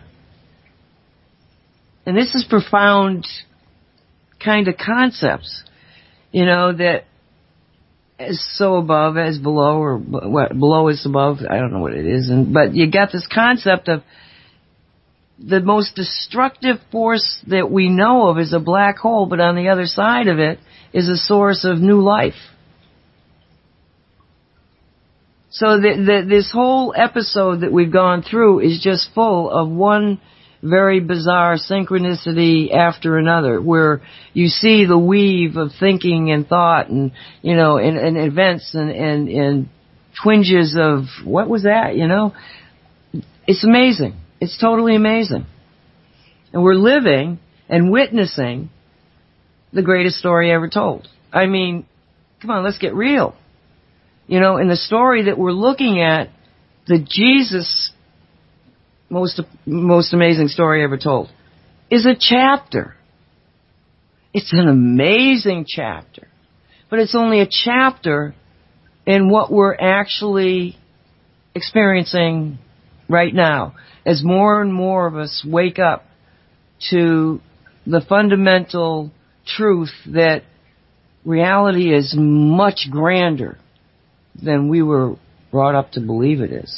And this is profound kind of concepts, you know, that as so above as below, or what below is above, I don't know what it is, and but you got this concept of the most destructive force that we know of is a black hole, but on the other side of it is a source of new life. So the, the, this whole episode that we've gone through is just full of one very bizarre synchronicity after another, where you see the weave of thinking and thought and, you know, and, and events and, and, and twinges of, what was that, you know? It's amazing. It's totally amazing. And we're living and witnessing the greatest story ever told. I mean, come on, let's get real. You know, in the story that we're looking at, the Jesus most most amazing story ever told, is a chapter it's an amazing chapter. But it's only a chapter in what we're actually experiencing right now. As more and more of us wake up to the fundamental truth that reality is much grander than we were brought up to believe it is.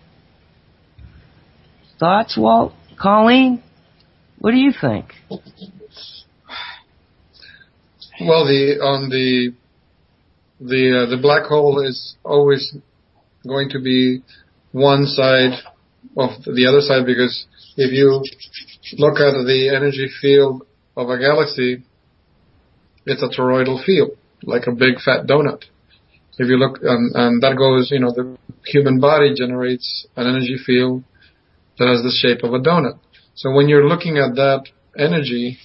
Thoughts, Walt? Colleen? What do you think? Well, the on the the uh, the black hole is always going to be one side of the other side, because if you look at the energy field of a galaxy, it's a toroidal field, like a big fat donut. If you look, and, and that goes, you know, the human body generates an energy field that has the shape of a donut. So when you're looking at that energy,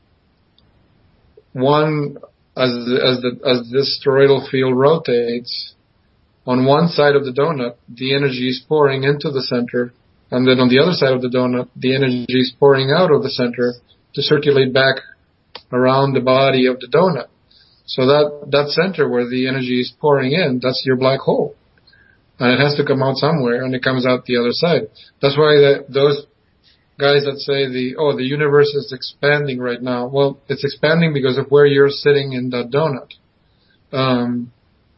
one, as the, as the, as this toroidal field rotates, on one side of the donut, the energy is pouring into the center, and then on the other side of the donut, the energy is pouring out of the center to circulate back around the body of the donut. So that, that center where the energy is pouring in, that's your black hole. And it has to come out somewhere, and it comes out the other side. That's why the, those guys that say the, oh, the universe is expanding right now. Well, it's expanding because of where you're sitting in that donut. Um,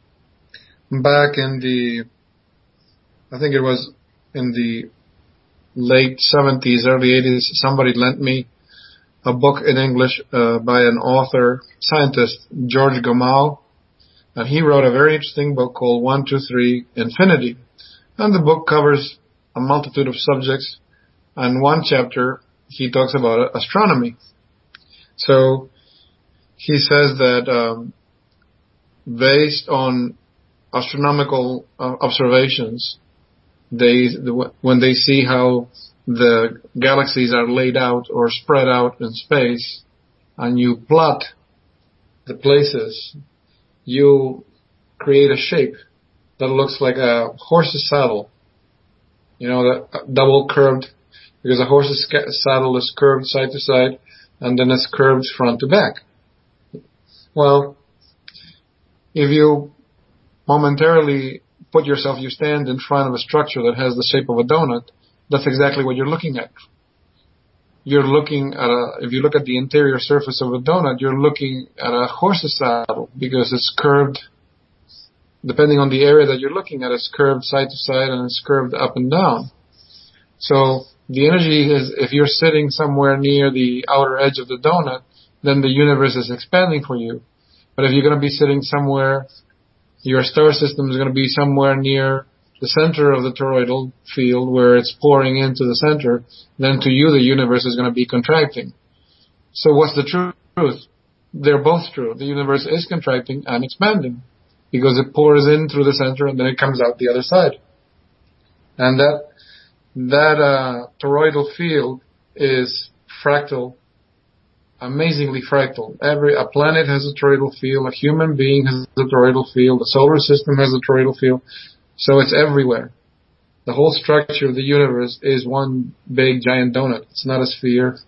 back in the, I think it was in the late seventies, early eighties, somebody lent me a book in English uh, by an author, scientist, George Gamow, and he wrote a very interesting book called one two three Infinity. And the book covers a multitude of subjects, and one chapter he talks about astronomy. So he says that um, based on astronomical uh, observations, they the, when they see how the galaxies are laid out or spread out in space, and you plot the places, you create a shape that looks like a horse's saddle. You know, that double curved, because a horse's saddle is curved side to side, and then it's curved front to back. Well, if you momentarily put yourself, you stand in front of a structure that has the shape of a donut, that's exactly what you're looking at. You're looking at a, if you look at the interior surface of a donut, you're looking at a horse's saddle, because it's curved, depending on the area that you're looking at, it's curved side to side and it's curved up and down. So the energy is, if you're sitting somewhere near the outer edge of the donut, then the universe is expanding for you. But if you're going to be sitting somewhere, your star system is going to be somewhere near the center of the toroidal field where it's pouring into the center, then to you the universe is going to be contracting. So what's the truth? They're both true. The universe is contracting and expanding because it pours in through the center and then it comes out the other side. And that that uh, toroidal field is fractal, amazingly fractal. Every a planet has a toroidal field, a human being has a toroidal field, the solar system has a toroidal field. So it's everywhere. The whole structure of the universe is one big giant donut. It's not a sphere.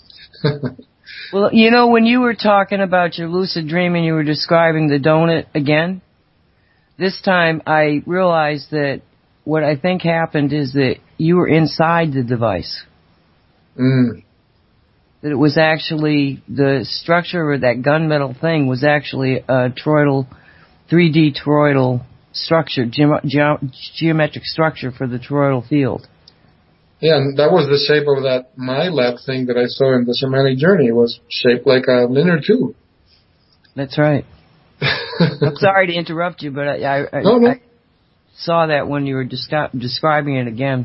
Well, you know, when you were talking about your lucid dream and you were describing the donut again, this time I realized that what I think happened is that you were inside the device. Mm. That it was actually, the structure of that gunmetal thing was actually a toroidal, three D toroidal structure, ge- ge- geometric structure for the toroidal field. Yeah, and that was the shape of that MyLab thing that I saw in the Shamanic Journey. It was shaped like a linear tube. That's right. I'm sorry to interrupt you, but I, I, no, no. I saw that when you were descri- describing it again.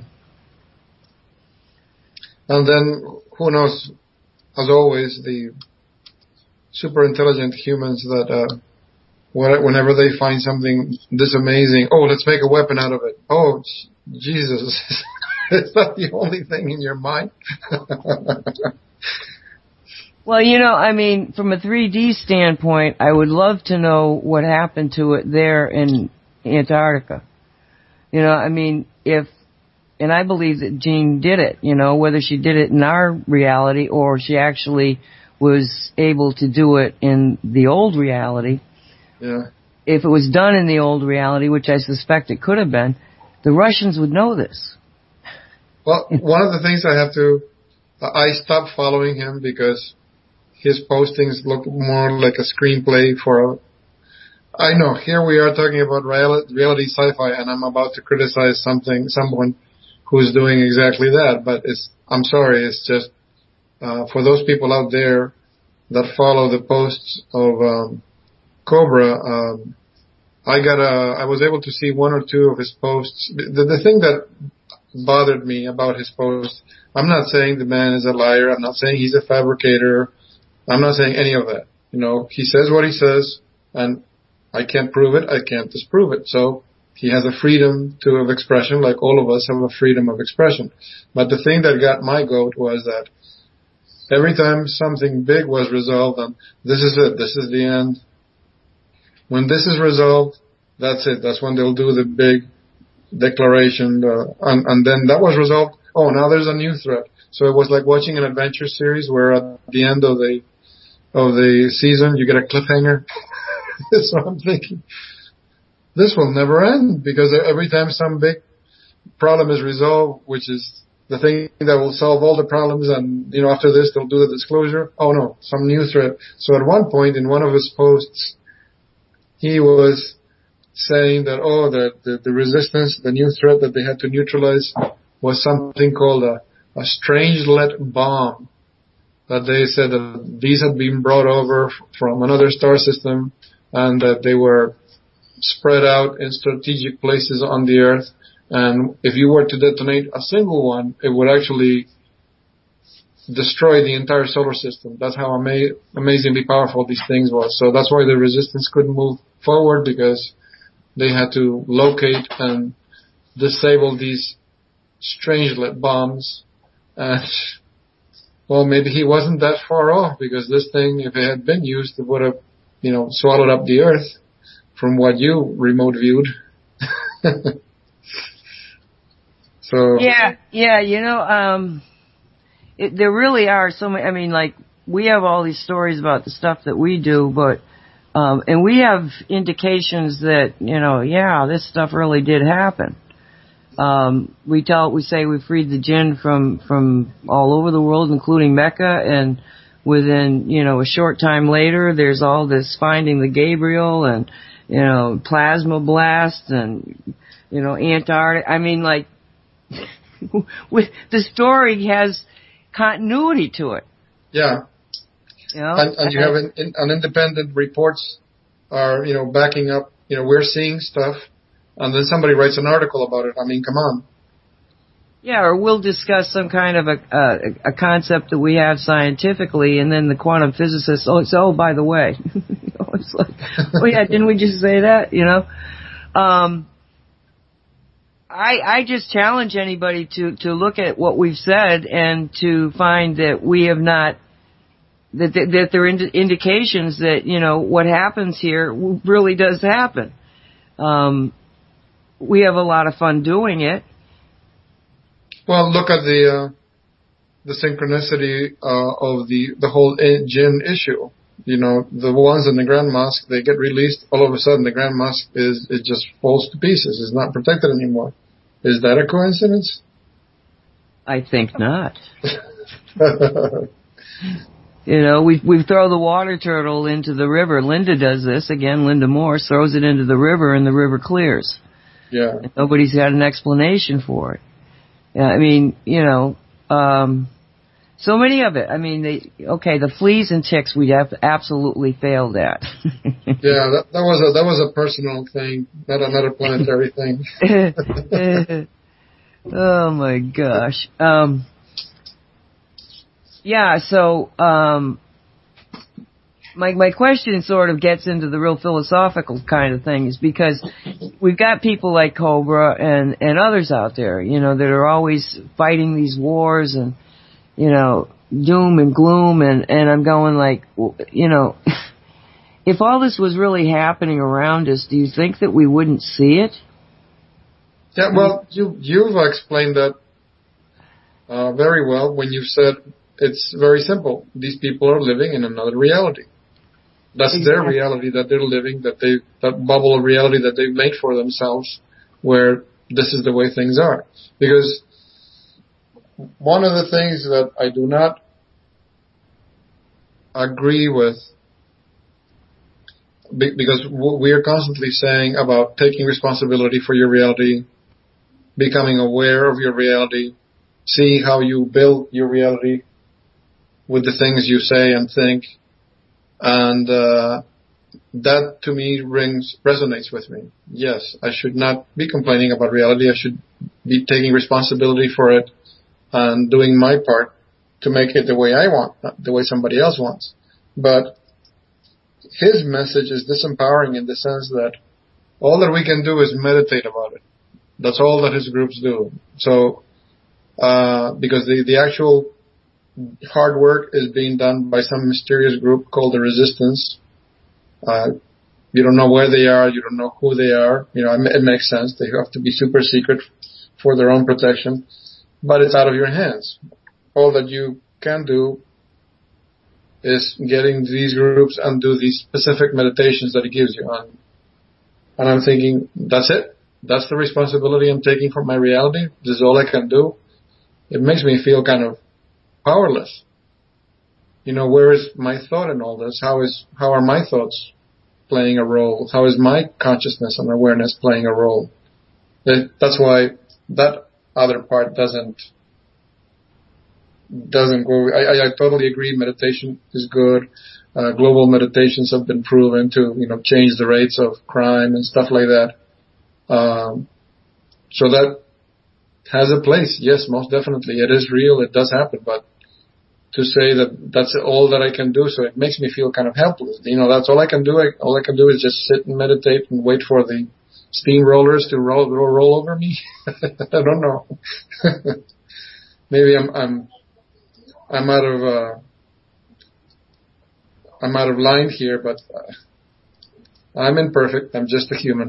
And then, who knows, as always, the super intelligent humans that uh, whenever they find something this amazing, oh, let's make a weapon out of it. Oh, Jesus. Is that the only thing in your mind? Well, you know, I mean, from a three D standpoint, I would love to know what happened to it there in Antarctica. You know, I mean, if, and I believe that Jean did it, you know, whether she did it in our reality or she actually was able to do it in the old reality. Yeah. If it was done in the old reality, which I suspect it could have been, the Russians would know this. Well, one of the things I have to, I stopped following him because his postings look more like a screenplay for a, I know, here we are talking about reality, reality sci-fi, and I'm about to criticize something, someone who's doing exactly that, but it's, I'm sorry, it's just, uh, for those people out there that follow the posts of, um, Cobra, um, I got a, I was able to see one or two of his posts. The, the thing that bothered me about his posts, I'm not saying the man is a liar. I'm not saying he's a fabricator. I'm not saying any of that. You know, he says what he says, and I can't prove it. I can't disprove it. So he has a freedom to of expression, like all of us have a freedom of expression. But the thing that got my goat was that every time something big was resolved, and this is it, this is the end. When this is resolved, that's it. That's when they'll do the big declaration, uh, and, and then that was resolved. Oh, now there's a new threat. So it was like watching an adventure series where at the end of the of the season you get a cliffhanger. So I'm thinking, this will never end, because every time some big problem is resolved, which is the thing that will solve all the problems, and you know after this they'll do the disclosure. Oh no, some new threat. So at one point in one of his posts, he was saying that, oh, the, the, the resistance, the new threat that they had to neutralize was something called a, a strangelet bomb. That they said that these had been brought over from another star system and that they were spread out in strategic places on the Earth. And if you were to detonate a single one, it would actually destroy the entire solar system. That's how ama- amazingly powerful these things was. So that's why the resistance couldn't move forward, because they had to locate and disable these strangelet bombs. And, well, maybe he wasn't that far off, because this thing, if it had been used, it would have, you know, swallowed up the Earth from what you remote viewed. So. Yeah, yeah, you know, um, It, there really are so many. I mean, like, we have all these stories about the stuff that we do, but, um, and we have indications that, you know, yeah, this stuff really did happen. Um, we tell, we say we freed the jinn from, from all over the world, including Mecca, and within, you know, a short time later, there's all this finding the Gabriel and, you know, plasma blast and, you know, Antarctica. I mean, like, with, the story has continuity to it. Yeah. You know? And, and you have an, an independent reports are, you know, backing up, you know, we're seeing stuff, and then somebody writes an article about it. I mean, come on. Yeah, or we'll discuss some kind of a, a, a concept that we have scientifically, and then the quantum physicists, oh, it's, oh, by the way. You know, it's like, oh yeah, didn't we just say that, you know? Um, I, I just challenge anybody to, to look at what we've said and to find that we have not, that, that, that there are ind- indications that, you know, what happens here really does happen. Um, we have a lot of fun doing it. Well, look at the, uh, the synchronicity, uh, of the, the whole jinn issue. You know, the ones in the Grand Mosque, they get released, all of a sudden the Grand Mosque is, it just falls to pieces. It's not protected anymore. Is that a coincidence? I think not. You know, we we throw the water turtle into the river. Linda does this. Again, Linda Morse throws it into the river and the river clears. Yeah. And nobody's had an explanation for it. Yeah, I mean, you know, um, so many of it. I mean, they, okay, the fleas and ticks we have absolutely failed at. Yeah, that, that was a that was a personal thing, not another planetary thing. Oh my gosh. Um, yeah, so um, my my question sort of gets into the real philosophical kind of thing, is because we've got people like Cobra and and others out there, you know, that are always fighting these wars and, you know, doom and gloom, and and I'm going like, you know, if all this was really happening around us, do you think that we wouldn't see it? Yeah, well, you you've explained that uh, very well when you said it's very simple. These people are living in another reality. That's exactly. Their reality that they're living, that they, that bubble of reality that they've made for themselves, where this is the way things are. Because one of the things that I do not agree with, because we are constantly saying about taking responsibility for your reality, becoming aware of your reality, seeing how you build your reality with the things you say and think, and uh, that to me rings resonates with me. Yes, I should not be complaining about reality. I should be taking responsibility for it and doing my part to make it the way I want, not the way somebody else wants. But his message is disempowering in the sense that all that we can do is meditate about it. That's all that his groups do. So, uh, because the, the actual hard work is being done by some mysterious group called the Resistance. Uh, you don't know where they are. You don't know who they are. You know, it makes sense. They have to be super secret for their own protection, but it's out of your hands. All that you can do is getting these groups and do these specific meditations that it gives you. And, and I'm thinking, that's it. That's the responsibility I'm taking for my reality. This is all I can do. It makes me feel kind of powerless. You know, where is my thought in all this? How is, how are my thoughts playing a role? How is my consciousness and awareness playing a role? That's why that other part doesn't, doesn't go. I, I, I totally agree. Meditation is good. Uh, global meditations have been proven to, you know, change the rates of crime and stuff like that. Um, so that has a place. Yes, most definitely. It is real. It does happen. But to say that that's all that I can do, so it makes me feel kind of helpless. You know, that's all I can do. I, all I can do is just sit and meditate and wait for the steamrollers to roll, roll, roll over me. I don't know. Maybe I'm, I'm, I'm out of, uh, I'm out of line here, but uh, I'm imperfect. I'm just a human.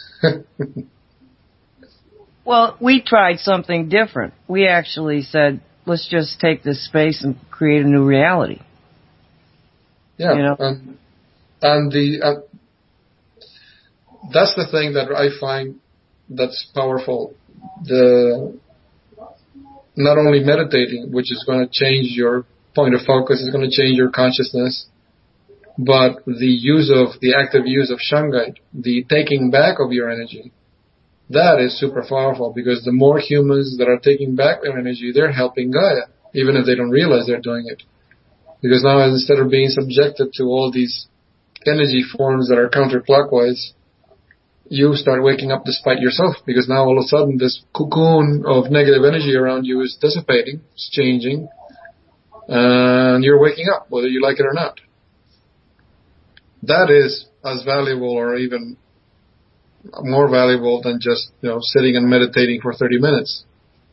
Well, we tried something different. We actually said, let's just take this space and create a new reality. Yeah, you know? and, and the uh, that's the thing that I find that's powerful. The not only meditating, which is going to change your point of focus, is going to change your consciousness, but the use of the active use of shungite, the taking back of your energy. That is super powerful, because the more humans that are taking back their energy, they're helping Gaia, even if they don't realize they're doing it. Because now, instead of being subjected to all these energy forms that are counterclockwise, you start waking up despite yourself, because now all of a sudden this cocoon of negative energy around you is dissipating, it's changing, and you're waking up, whether you like it or not. That is as valuable, or even more valuable, than just, you know, sitting and meditating for thirty minutes.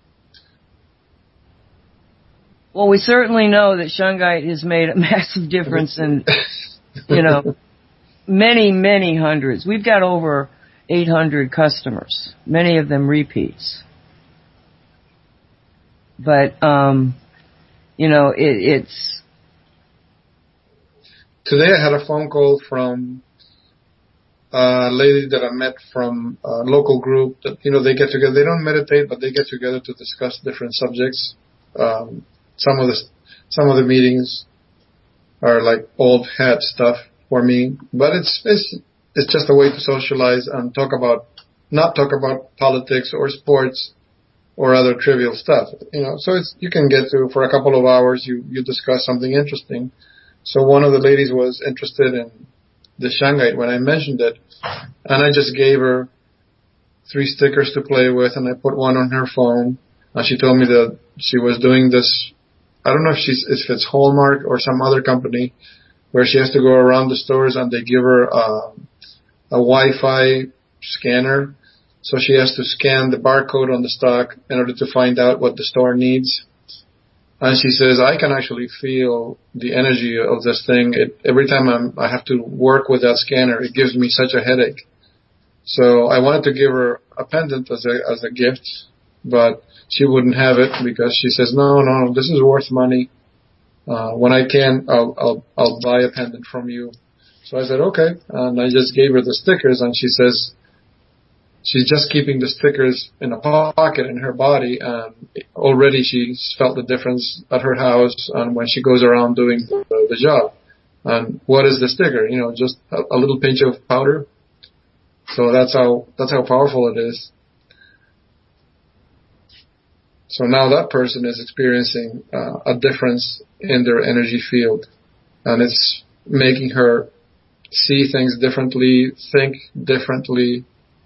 Well, we certainly know that shungite has made a massive difference in, you know, many, many hundreds. We've got over eight hundred customers, many of them repeats. But, um, you know, it, it's... Today I had a phone call from a lady that I met from a local group that, you know, they get together. They don't meditate, but they get together to discuss different subjects. Um, some of the, some of the meetings are like old hat stuff for me, but it's, it's, it's just a way to socialize and talk about, not talk about politics or sports or other trivial stuff, you know. So it's, you can get to, for a couple of hours, you, you discuss something interesting. So one of the ladies was interested in the shungite when I mentioned it, and I just gave her three stickers to play with, and I put one on her phone, and she told me that she was doing this, I don't know if she's, if it's Hallmark or some other company, where she has to go around the stores and they give her uh, a Wi-Fi scanner, so she has to scan the barcode on the stock in order to find out what the store needs. And she says, I can actually feel the energy of this thing. It, every time I'm, I have to work with that scanner, it gives me such a headache. So I wanted to give her a pendant as a, as a gift, but she wouldn't have it because she says, no, no, this is worth money. Uh, when I can, I'll, I'll, I'll buy a pendant from you. So I said, okay. And I just gave her the stickers, and she says she's just keeping the stickers in a pocket in her body, and already she's felt the difference at her house and when she goes around doing the, the job. And what is the sticker? You know, just a, a little pinch of powder. So that's how, that's how powerful it is. So now that person is experiencing uh, a difference in their energy field, and it's making her see things differently, think differently.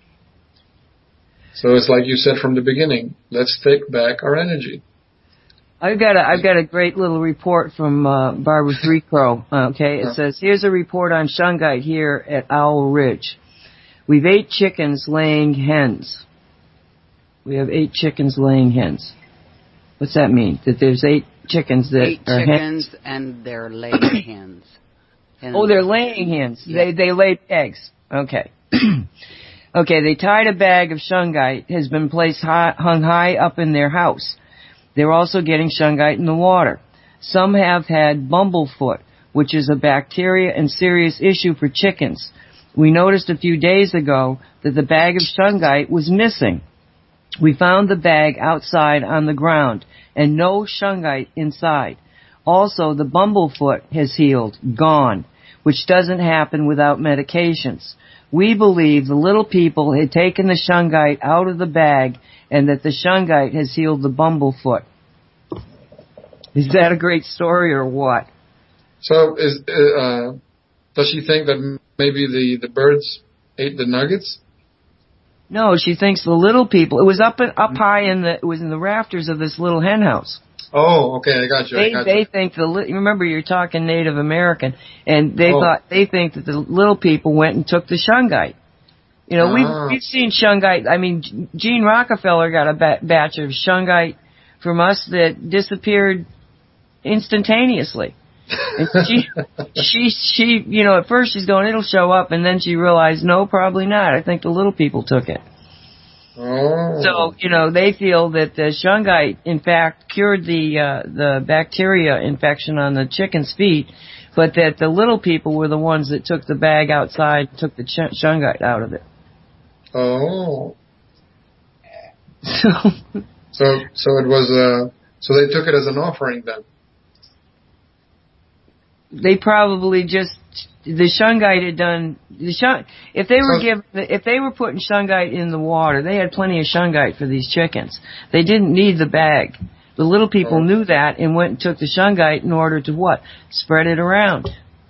So it's like you said from the beginning, let's take back our energy. I've got a, I've got a great little report from uh, Barbara Three Crow. Okay, it says, here's a report on shungite here at Owl Ridge. We've eight chickens laying hens. We have eight chickens laying hens. What's that mean? That there's eight chickens that eight are chickens hens? and they're laying hens. hens. Oh, they're laying hens. Yeah. They they lay eggs. Okay. Okay, they tied a bag of shungite, has been placed high, hung high up in their house. They're also getting shungite in the water. Some have had bumblefoot, which is a bacteria and serious issue for chickens. We noticed a few days ago that the bag of shungite was missing. We found the bag outside on the ground and no shungite inside. Also, the bumblefoot has healed, gone, which doesn't happen without medications. We believe the little people had taken the shungite out of the bag and that the shungite has healed the bumblefoot. Is that a great story or what? So is, uh, does she think that maybe the, the birds ate the nuggets? No, she thinks the little people. It was up up high in the. It was in the rafters of this little hen house. Oh, okay, I got you. They I got they you. think the. Remember, you're talking Native American, and they oh. thought they think that the little people went and took the shungite. You know, ah. we've we've seen shungite. I mean, Gene Rockefeller got a ba- batch of shungite from us that disappeared instantaneously. And she, she, she, you know, at first she's going, it'll show up, and then she realized, no, probably not. I think the little people took it. Oh. So, you know, they feel that the shungite, in fact, cured the, uh, the bacteria infection on the chicken's feet, but that the little people were the ones that took the bag outside, took the ch- shungite out of it. Oh. So, so, so it was, uh, so they took it as an offering then. They probably just the shungite had done the shung. If they were So, given, if they were putting shungite in the water, they had plenty of shungite for these chickens. They didn't need the bag. The little people oh. knew that and went and took the shungite in order to what? Spread it around.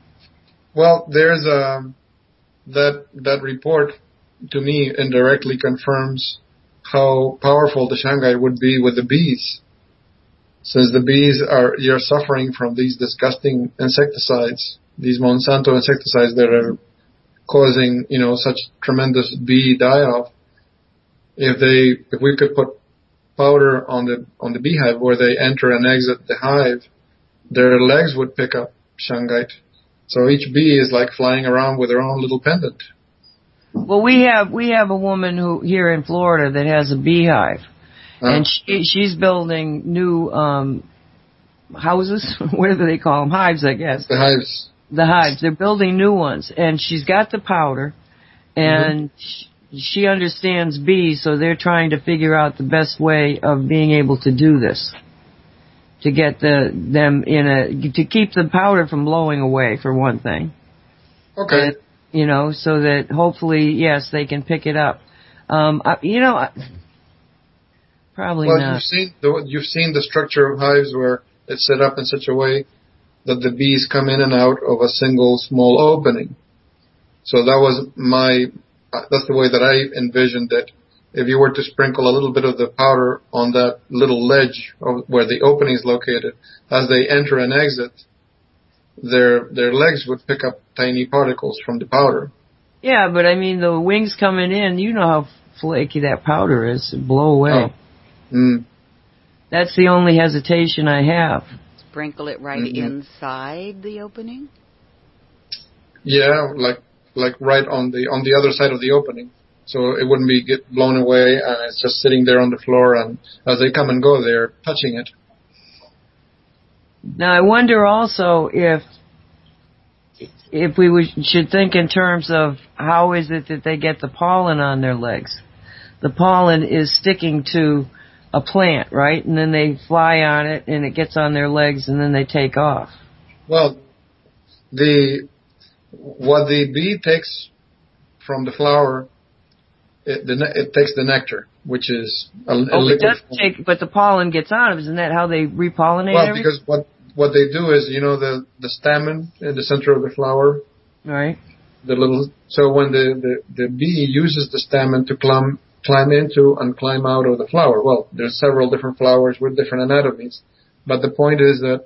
Well, there's um that that report to me indirectly confirms how powerful the shungite would be with the bees. Since the bees are, you're suffering from these disgusting insecticides, these Monsanto insecticides that are causing, you know, such tremendous bee die-off. If they, if we could put powder on the, on the beehive where they enter and exit the hive, their legs would pick up shungite. So each bee is like flying around with their own little pendant. Well, we have, we have a woman who, here in Florida that has a beehive. And she, she's building new um houses. Whatever they call them, hives, I guess. The hives. The hives. They're building new ones, and she's got the powder, and mm-hmm. she, she understands bees, so they're trying to figure out the best way of being able to do this, to get the them in a to keep the powder from blowing away, for one thing. Okay. And, you know, so that hopefully, yes, they can pick it up. Um, I, you know. I, Probably well, not. you've seen the you've seen the structure of hives where it's set up in such a way that the bees come in and out of a single small opening. So that was my that's the way that I envisioned it. If you were to sprinkle a little bit of the powder on that little ledge of where the opening is located, as they enter and exit, their their legs would pick up tiny particles from the powder. Yeah, but I mean the wings coming in, you know how flaky that powder is, it'd blow away. Oh. Mm. That's the only hesitation I have. Sprinkle it right mm-hmm. inside the opening? Yeah, like like right on the on the other side of the opening. So it wouldn't be get blown away and it's just sitting there on the floor, and as they come and go they're touching it. Now I wonder also if if we would, should think in terms of how is it that they get the pollen on their legs. The pollen is sticking to a plant, right? And then they fly on it and it gets on their legs and then they take off. Well, the what the bee takes from the flower, it, the, it takes the nectar, which is a, a oh, liquid. It does take, but the pollen gets on it. Isn't that how they repollinate? Well, everything? because what what they do is, you know, the the stamen in the center of the flower, right? The little. So when the the, the bee uses the stamen to climb climb into and climb out of the flower. Well, there's several different flowers with different anatomies, but the point is that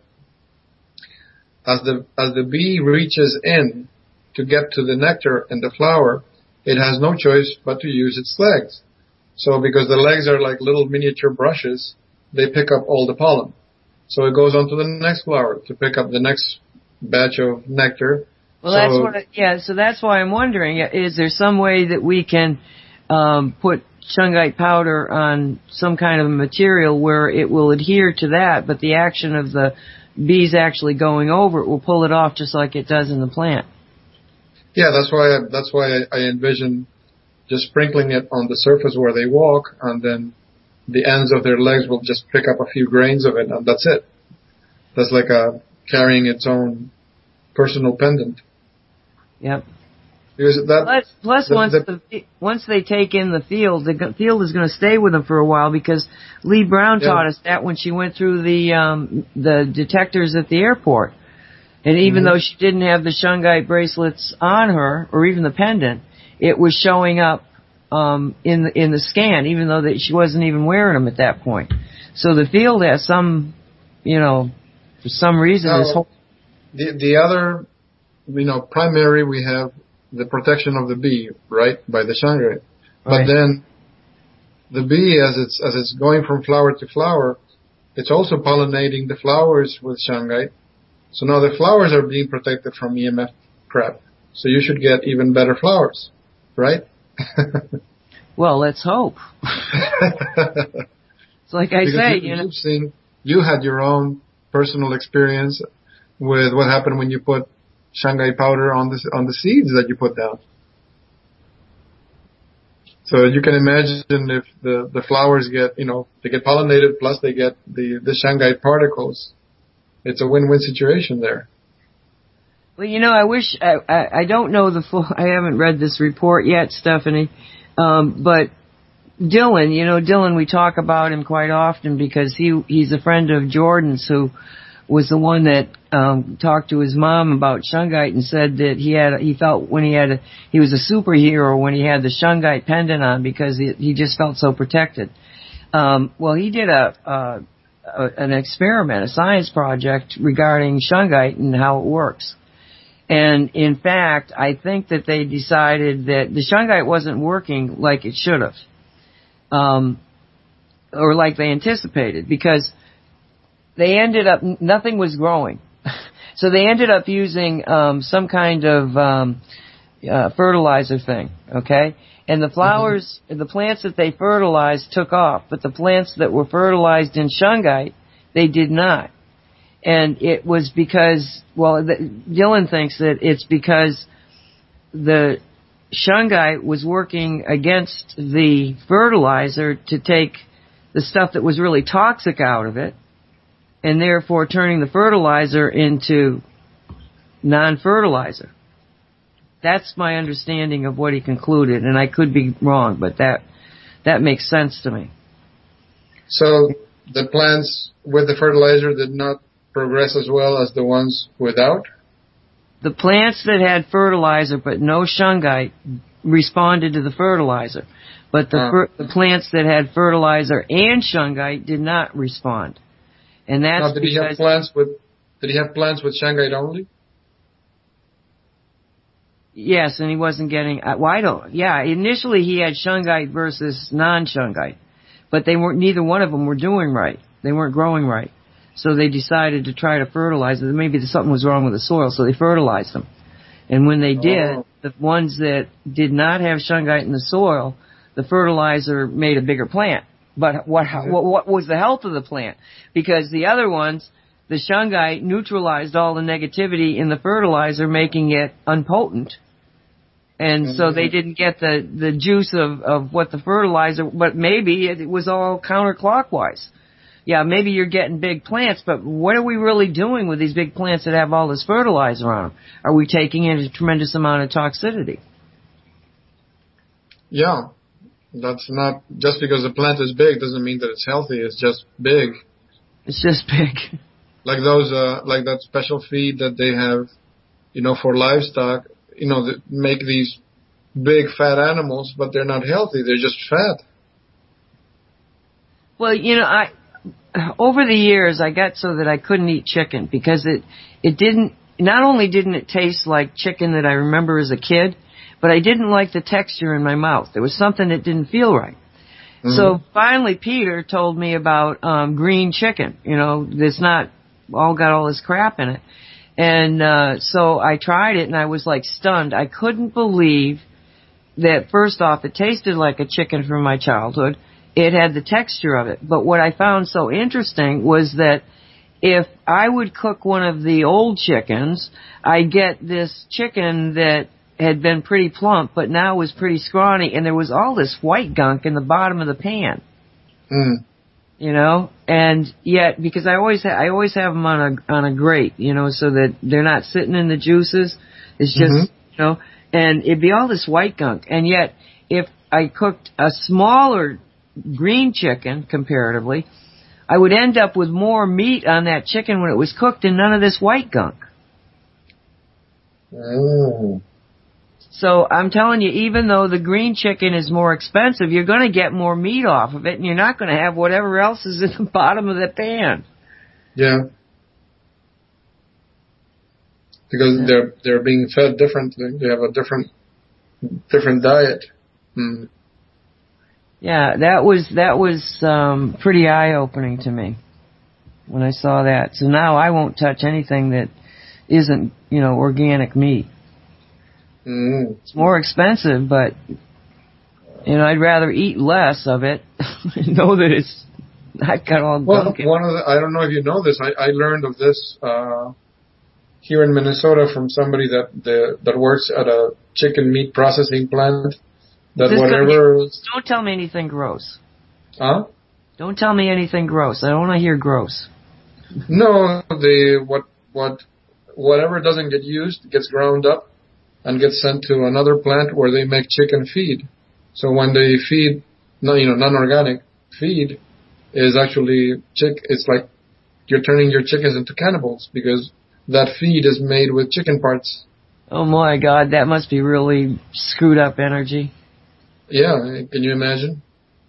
as the as the bee reaches in to get to the nectar in the flower, it has no choice but to use its legs. So because the legs are like little miniature brushes, they pick up all the pollen. So it goes on to the next flower to pick up the next batch of nectar. Well, so, that's what. I, yeah, so that's why I'm wondering: is there some way that we can um, put shungite powder on some kind of material where it will adhere to that, but the action of the bees actually going over it will pull it off just like it does in the plant? Yeah, that's why I, that's why I envision just sprinkling it on the surface where they walk, and then the ends of their legs will just pick up a few grains of it, and that's it. That's like a carrying its own personal pendant. Yep. Because that, plus, plus the, once the, the once they take in the field, the field is going to stay with them for a while, because Lee Brown yeah. taught us that when she went through the um, the detectors at the airport. And even mm-hmm. though she didn't have the shungite bracelets on her, or even the pendant, it was showing up um, in the, in the scan, even though that she wasn't even wearing them at that point. So the field has some, you know, for some reason, now, this whole the the other, you know, primary we have the protection of the bee, right, by the shungite. But right. then the bee, as it's as it's going from flower to flower, it's also pollinating the flowers with shungite. So now the flowers are being protected from E M F crap. So you should get even better flowers, right? Well, let's hope. It's like I because say, you, you know, you've seen, you had your own personal experience with what happened when you put shungite powder on the on the seeds that you put down. So you can imagine if the the flowers get, you know, they get pollinated, plus they get the the shungite particles. It's a win-win situation there. Well, you know, I wish, I, I, I don't know the full, I haven't read this report yet, Stephanie, um, but Dylan, you know, Dylan, we talk about him quite often because he he's a friend of Jordan's, who was the one that um, talked to his mom about shungite and said that he had, he felt when he had, a, he was a superhero when he had the shungite pendant on, because he, he just felt so protected. Um, well, he did a, a an experiment, a science project regarding shungite and how it works. And in fact, I think that they decided that the shungite wasn't working like it should have, um, or like they anticipated, because they ended up, nothing was growing. So they ended up using um, some kind of um, uh, fertilizer thing, okay? And the flowers, mm-hmm. the plants that they fertilized took off, but the plants that were fertilized in shungite, they did not. And it was because, well, the, Dylan thinks that it's because the shungite was working against the fertilizer to take the stuff that was really toxic out of it, and therefore turning the fertilizer into non-fertilizer. That's my understanding of what he concluded, and I could be wrong, but that that makes sense to me. So the plants with the fertilizer did not progress as well as the ones without? The plants that had fertilizer but no shungite responded to the fertilizer, but the, uh. fer- the plants that had fertilizer and shungite did not respond. And that's now, did because he have plants with did he have plants with shungite only? Yes, and he wasn't getting, uh, well, I don't, yeah, initially he had shungite versus non-shungite, but they weren't, neither one of them were doing right. They weren't growing right. So they decided to try to fertilize them. Maybe something was wrong with the soil, so they fertilized them. And when they did, oh. the ones that did not have shungite in the soil, the fertilizer made a bigger plant. But what, mm-hmm. what, what was the health of the plant? Because the other ones, the shungite neutralized all the negativity in the fertilizer, making it unpotent. And mm-hmm. so they didn't get the, the juice of, of what the fertilizer, but maybe it was all counterclockwise. Yeah, maybe you're getting big plants, but what are we really doing with these big plants that have all this fertilizer on them? Are we taking in a tremendous amount of toxicity? Yeah. That's not, just because the plant is big doesn't mean that it's healthy. It's just big. It's just big. Like those, uh, like that special feed that they have, you know, for livestock, you know, that make these big fat animals, but they're not healthy. They're just fat. Well, you know, I, over the years I got so that I couldn't eat chicken because it, it didn't, not only didn't it taste like chicken that I remember as a kid, but I didn't like the texture in my mouth. There was something that didn't feel right. Mm-hmm. So finally Peter told me about um green chicken, you know, that's not all got all this crap in it. And uh so I tried it and I was like stunned. I couldn't believe that first off it tasted like a chicken from my childhood. It had the texture of it. But what I found so interesting was that if I would cook one of the old chickens, I get this chicken that had been pretty plump, but now was pretty scrawny, and there was all this white gunk in the bottom of the pan. Mm. You know, and yet because I always ha- I always have them on a on a grate, you know, so that they're not sitting in the juices. It's just mm-hmm. you know, and it'd be all this white gunk, and yet if I cooked a smaller green chicken comparatively, I would end up with more meat on that chicken when it was cooked and none of this white gunk. Oh. So I'm telling you, even though the green chicken is more expensive, you're going to get more meat off of it, and you're not going to have whatever else is in the bottom of the pan. Yeah. Because yeah. they're they're being fed differently. They have a different different diet. Hmm. Yeah, that was that was um, pretty eye-opening to me when I saw that. So now I won't touch anything that isn't, you know, organic meat. Mm. It's more expensive, but, you know, I'd rather eat less of it and know that it's not got all well, gunk. One of the, I don't know if you know this. I, I learned of this uh, here in Minnesota from somebody that the, that works at a chicken meat processing plant. That whatever. Be, don't tell me anything gross. Huh? Don't tell me anything gross. I don't want to hear gross. No, the what what whatever doesn't get used gets ground up and gets sent to another plant where they make chicken feed. So when they feed, no, you know, non-organic feed is actually chick. It's like you're turning your chickens into cannibals because that feed is made with chicken parts. Oh my God, that must be really screwed up energy. Yeah, can you imagine?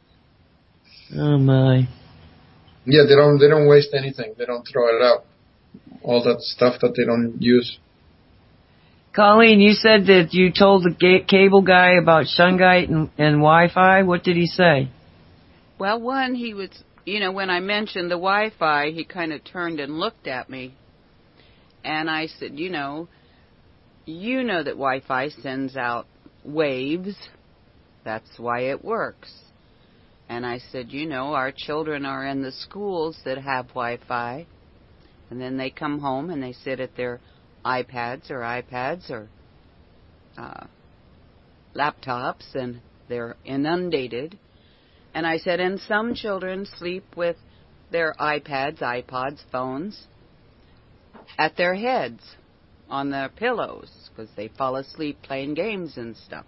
Oh my. Yeah, they don't they don't waste anything. They don't throw it out. All that stuff that they don't use. Colleen, you said that you told the ga- cable guy about shungite and, and Wi-Fi. What did he say? Well, one, he was, you know, when I mentioned the Wi-Fi, he kind of turned and looked at me. And I said, you know, you know that Wi-Fi sends out waves. That's why it works. And I said, you know, our children are in the schools that have Wi-Fi, and then they come home and they sit at their iPads or iPads or uh, laptops, and they're inundated. And I said, and some children sleep with their iPads, iPods, phones at their heads on their pillows because they fall asleep playing games and stuff.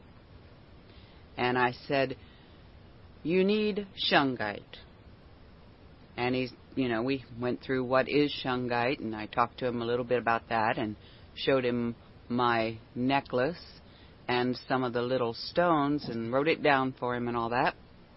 And I said, you need shungite. And he's, you know, we went through what is shungite, and I talked to him a little bit about that and showed him my necklace and some of the little stones and wrote it down for him and all that.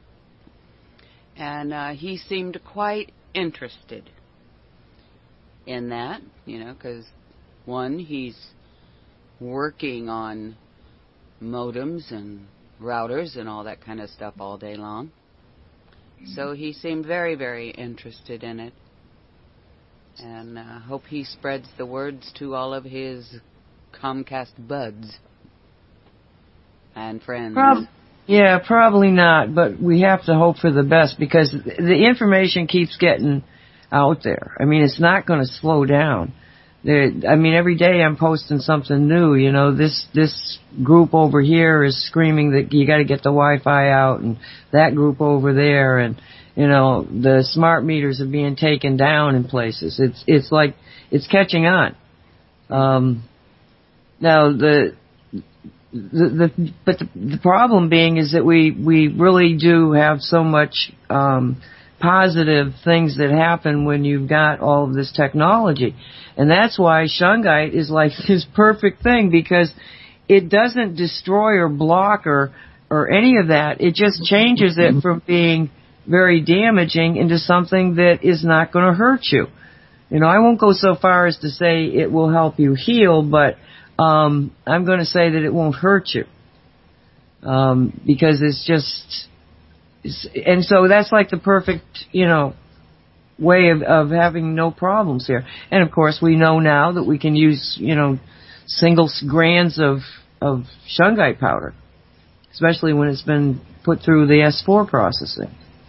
And uh, he seemed quite interested in that, you know, because, one, he's working on modems and routers and all that kind of stuff all day long. So he seemed very, very interested in it. And I uh, hope he spreads the words to all of his Comcast buds and friends. Prob- yeah, probably not, but we have to hope for the best because the information keeps getting out there. I mean, it's not going to slow down. There, I mean, every day I'm posting something new. You know, this this group over here is screaming that you got to get the Wi-Fi out, and that group over there, and you know, the smart meters are being taken down in places. It's it's like it's catching on. Um, now the the, the but the, the problem being is that we we really do have so much um, positive things that happen when you've got all of this technology, and that's why Shungite is like this perfect thing, because it doesn't destroy or block or or any of that. It just changes it from being very damaging into something that is not going to hurt you. You know, I won't go so far as to say it will help you heal, but um, I'm going to say that it won't hurt you. Um, because it's just, it's, and so that's like the perfect, you know, way of, of having no problems here. And of course, we know now that we can use, you know, single grams of, of Shungite powder, especially when it's been put through the S four processing.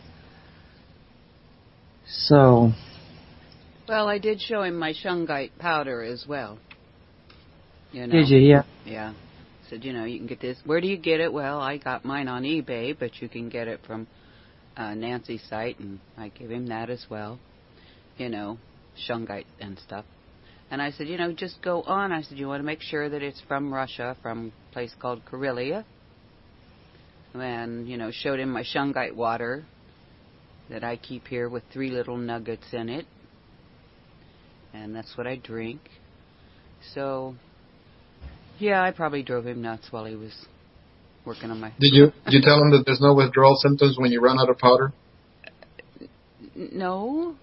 So. Well, I did show him my Shungite powder as well. You know? Did you? Yeah. Yeah. Said, you know, you can get this. Where do you get it? Well, I got mine on eBay, but you can get it from uh, Nancy's site, and I gave him that as well. You know, Shungite and stuff. And I said, you know, just go on. I said, you want to make sure that it's from Russia, from a place called Karelia. And, you know, showed him my Shungite water that I keep here with three little nuggets in it. And that's what I drink. So, yeah, I probably drove him nuts while he was working on my... Did you did you tell him that there's no withdrawal symptoms when you run out of powder? No.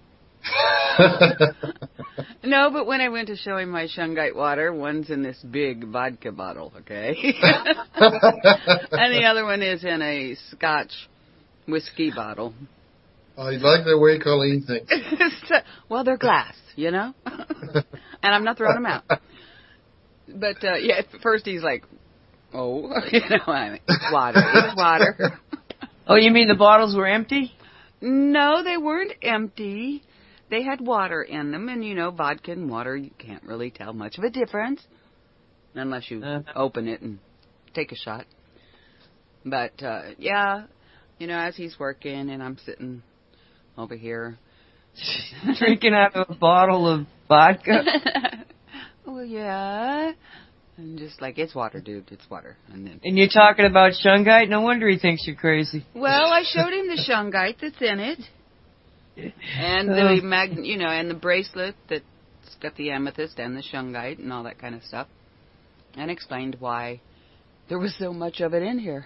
No, but when I went to show him my Shungite water, one's in this big vodka bottle, okay? And the other one is in a Scotch whiskey bottle. I like the way Colleen thinks. Well, they're glass, you know? And I'm not throwing them out. But, uh, yeah, at first he's like, oh, you know, I mean, it's water. It's water. Oh, you mean the bottles were empty? No, they weren't empty. They had water in them, and, you know, vodka and water, you can't really tell much of a difference unless you uh, open it and take a shot. But, uh, yeah, you know, as he's working and I'm sitting over here drinking out of a bottle of vodka. Well, yeah. And just like, it's water, dude. It's water. And then. And you're talking about Shungite? No wonder he thinks you're crazy. Well, I showed him the Shungite that's in it, and the mag, you know, and the bracelet that's got the amethyst and the Shungite and all that kind of stuff, and explained why there was so much of it in here.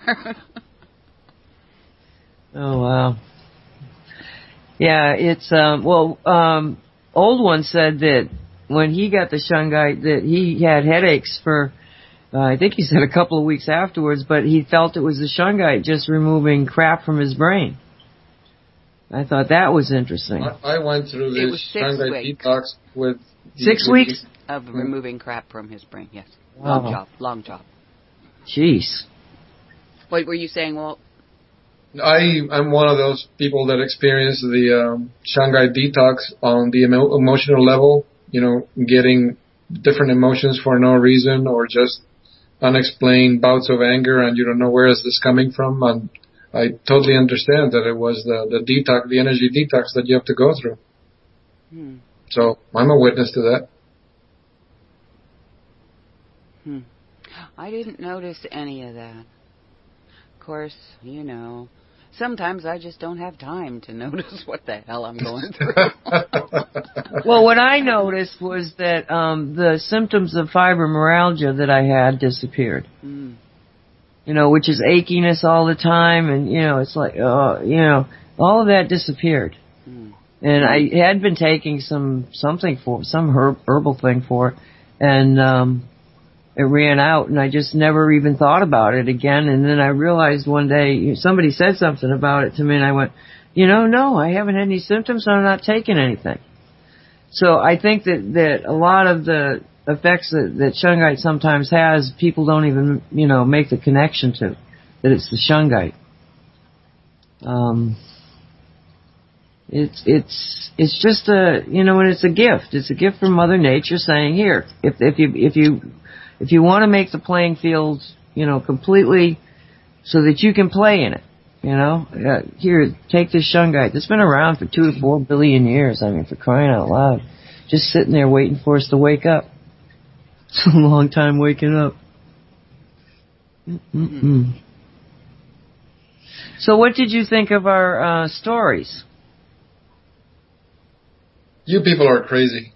Oh wow. Yeah, it's, um, well, um, Old One said that when he got the Shungite that he had headaches for, uh, I think he said a couple of weeks afterwards, but he felt it was the Shungite just removing crap from his brain. I thought that was interesting. I, I went through this Shungite detox with... Six with weeks? Of removing crap from his brain, yes. Wow. Long job, long job. Jeez. What were you saying, Walt? I am one of those people that experience the um, Shungite detox on the emo- emotional level. You know, getting different emotions for no reason, or just unexplained bouts of anger, and you don't know where is this coming from. And I totally understand that it was the the detox, the energy detox that you have to go through. Hmm. So I'm a witness to that. Hmm. I didn't notice any of that. Of course, you know, sometimes I just don't have time to notice what the hell I'm going through. Well, what I noticed was that um, the symptoms of fibromyalgia that I had disappeared. Mm. You know, which is achiness all the time, and, you know, it's like, uh, you know, all of that disappeared. Mm. And I had been taking some, something for, some herb, herbal thing for it, and um, it ran out, and I just never even thought about it again. And then I realized one day, somebody said something about it to me, and I went, you know, no, I haven't had any symptoms, so I'm not taking anything. So I think that, that a lot of the effects that, that Shungite sometimes has, people don't even, you know, make the connection to, that it's the Shungite. Um, It's it's it's just a you know, and it's a gift. It's a gift from Mother Nature saying, here, if if you if you if you want to make the playing field, you know, completely so that you can play in it, you know, uh, here, take this shungite that's been around for two to four billion years. I mean, for crying out loud, just sitting there waiting for us to wake up. It's a long time waking up. Mm-mm. So, what did you think of our uh, stories? You people are crazy.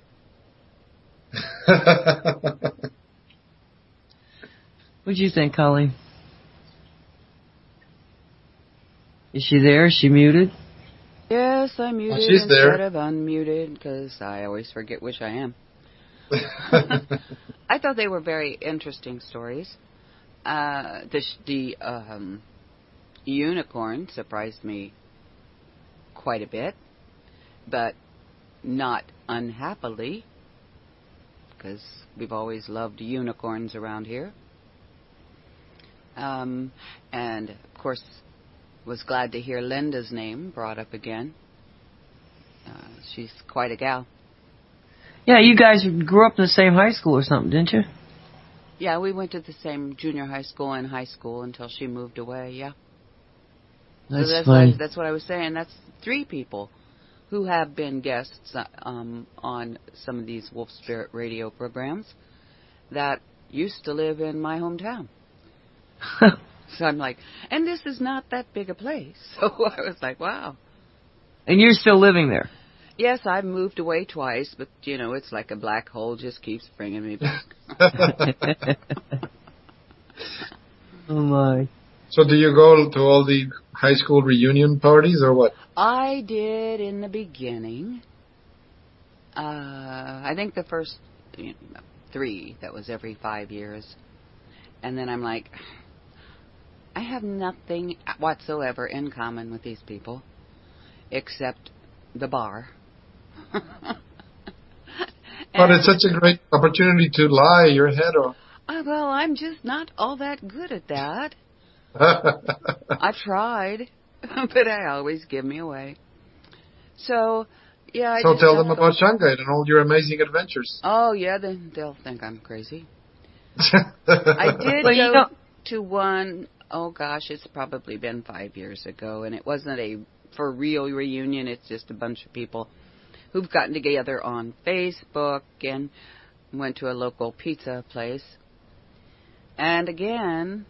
What do you think, Colleen? Is she there? Is she muted? Yes, I'm muted oh, she's instead there. of unmuted because I always forget which I am. I thought they were very interesting stories. Uh, the the um, unicorn surprised me quite a bit, but not unhappily, because we've always loved unicorns around here. Um, and, of course, was glad to hear Linda's name brought up again. Uh, she's quite a gal. Yeah, you guys grew up in the same high school or something, didn't you? Yeah, we went to the same junior high school and high school until she moved away, yeah. That's, so that's, funny. what, that's what I was saying. That's three people who have been guests um, on some of these Wolf Spirit radio programs that used to live in my hometown. So I'm like, and this is not that big a place. So I was like, wow. And you're still living there? Yes, I've moved away twice, but, you know, it's like a black hole, just keeps bringing me back. Oh, my. So do you go to all the high school reunion parties or what? I did in the beginning. Uh, I think the first you know, three, that was every five years. And then I'm like, I have nothing whatsoever in common with these people except the bar. But it's such a great opportunity to lie your head off. Uh, well, I'm just not all that good at that. I've tried, but I always give me away. So, yeah. I so just tell them about Shanghai and all your amazing adventures. Oh, yeah, then they'll think I'm crazy. I did well, go you know, to one, oh gosh, it's probably been five years ago, and it wasn't a for real reunion. It's just a bunch of people who've gotten together on Facebook and went to a local pizza place. And again,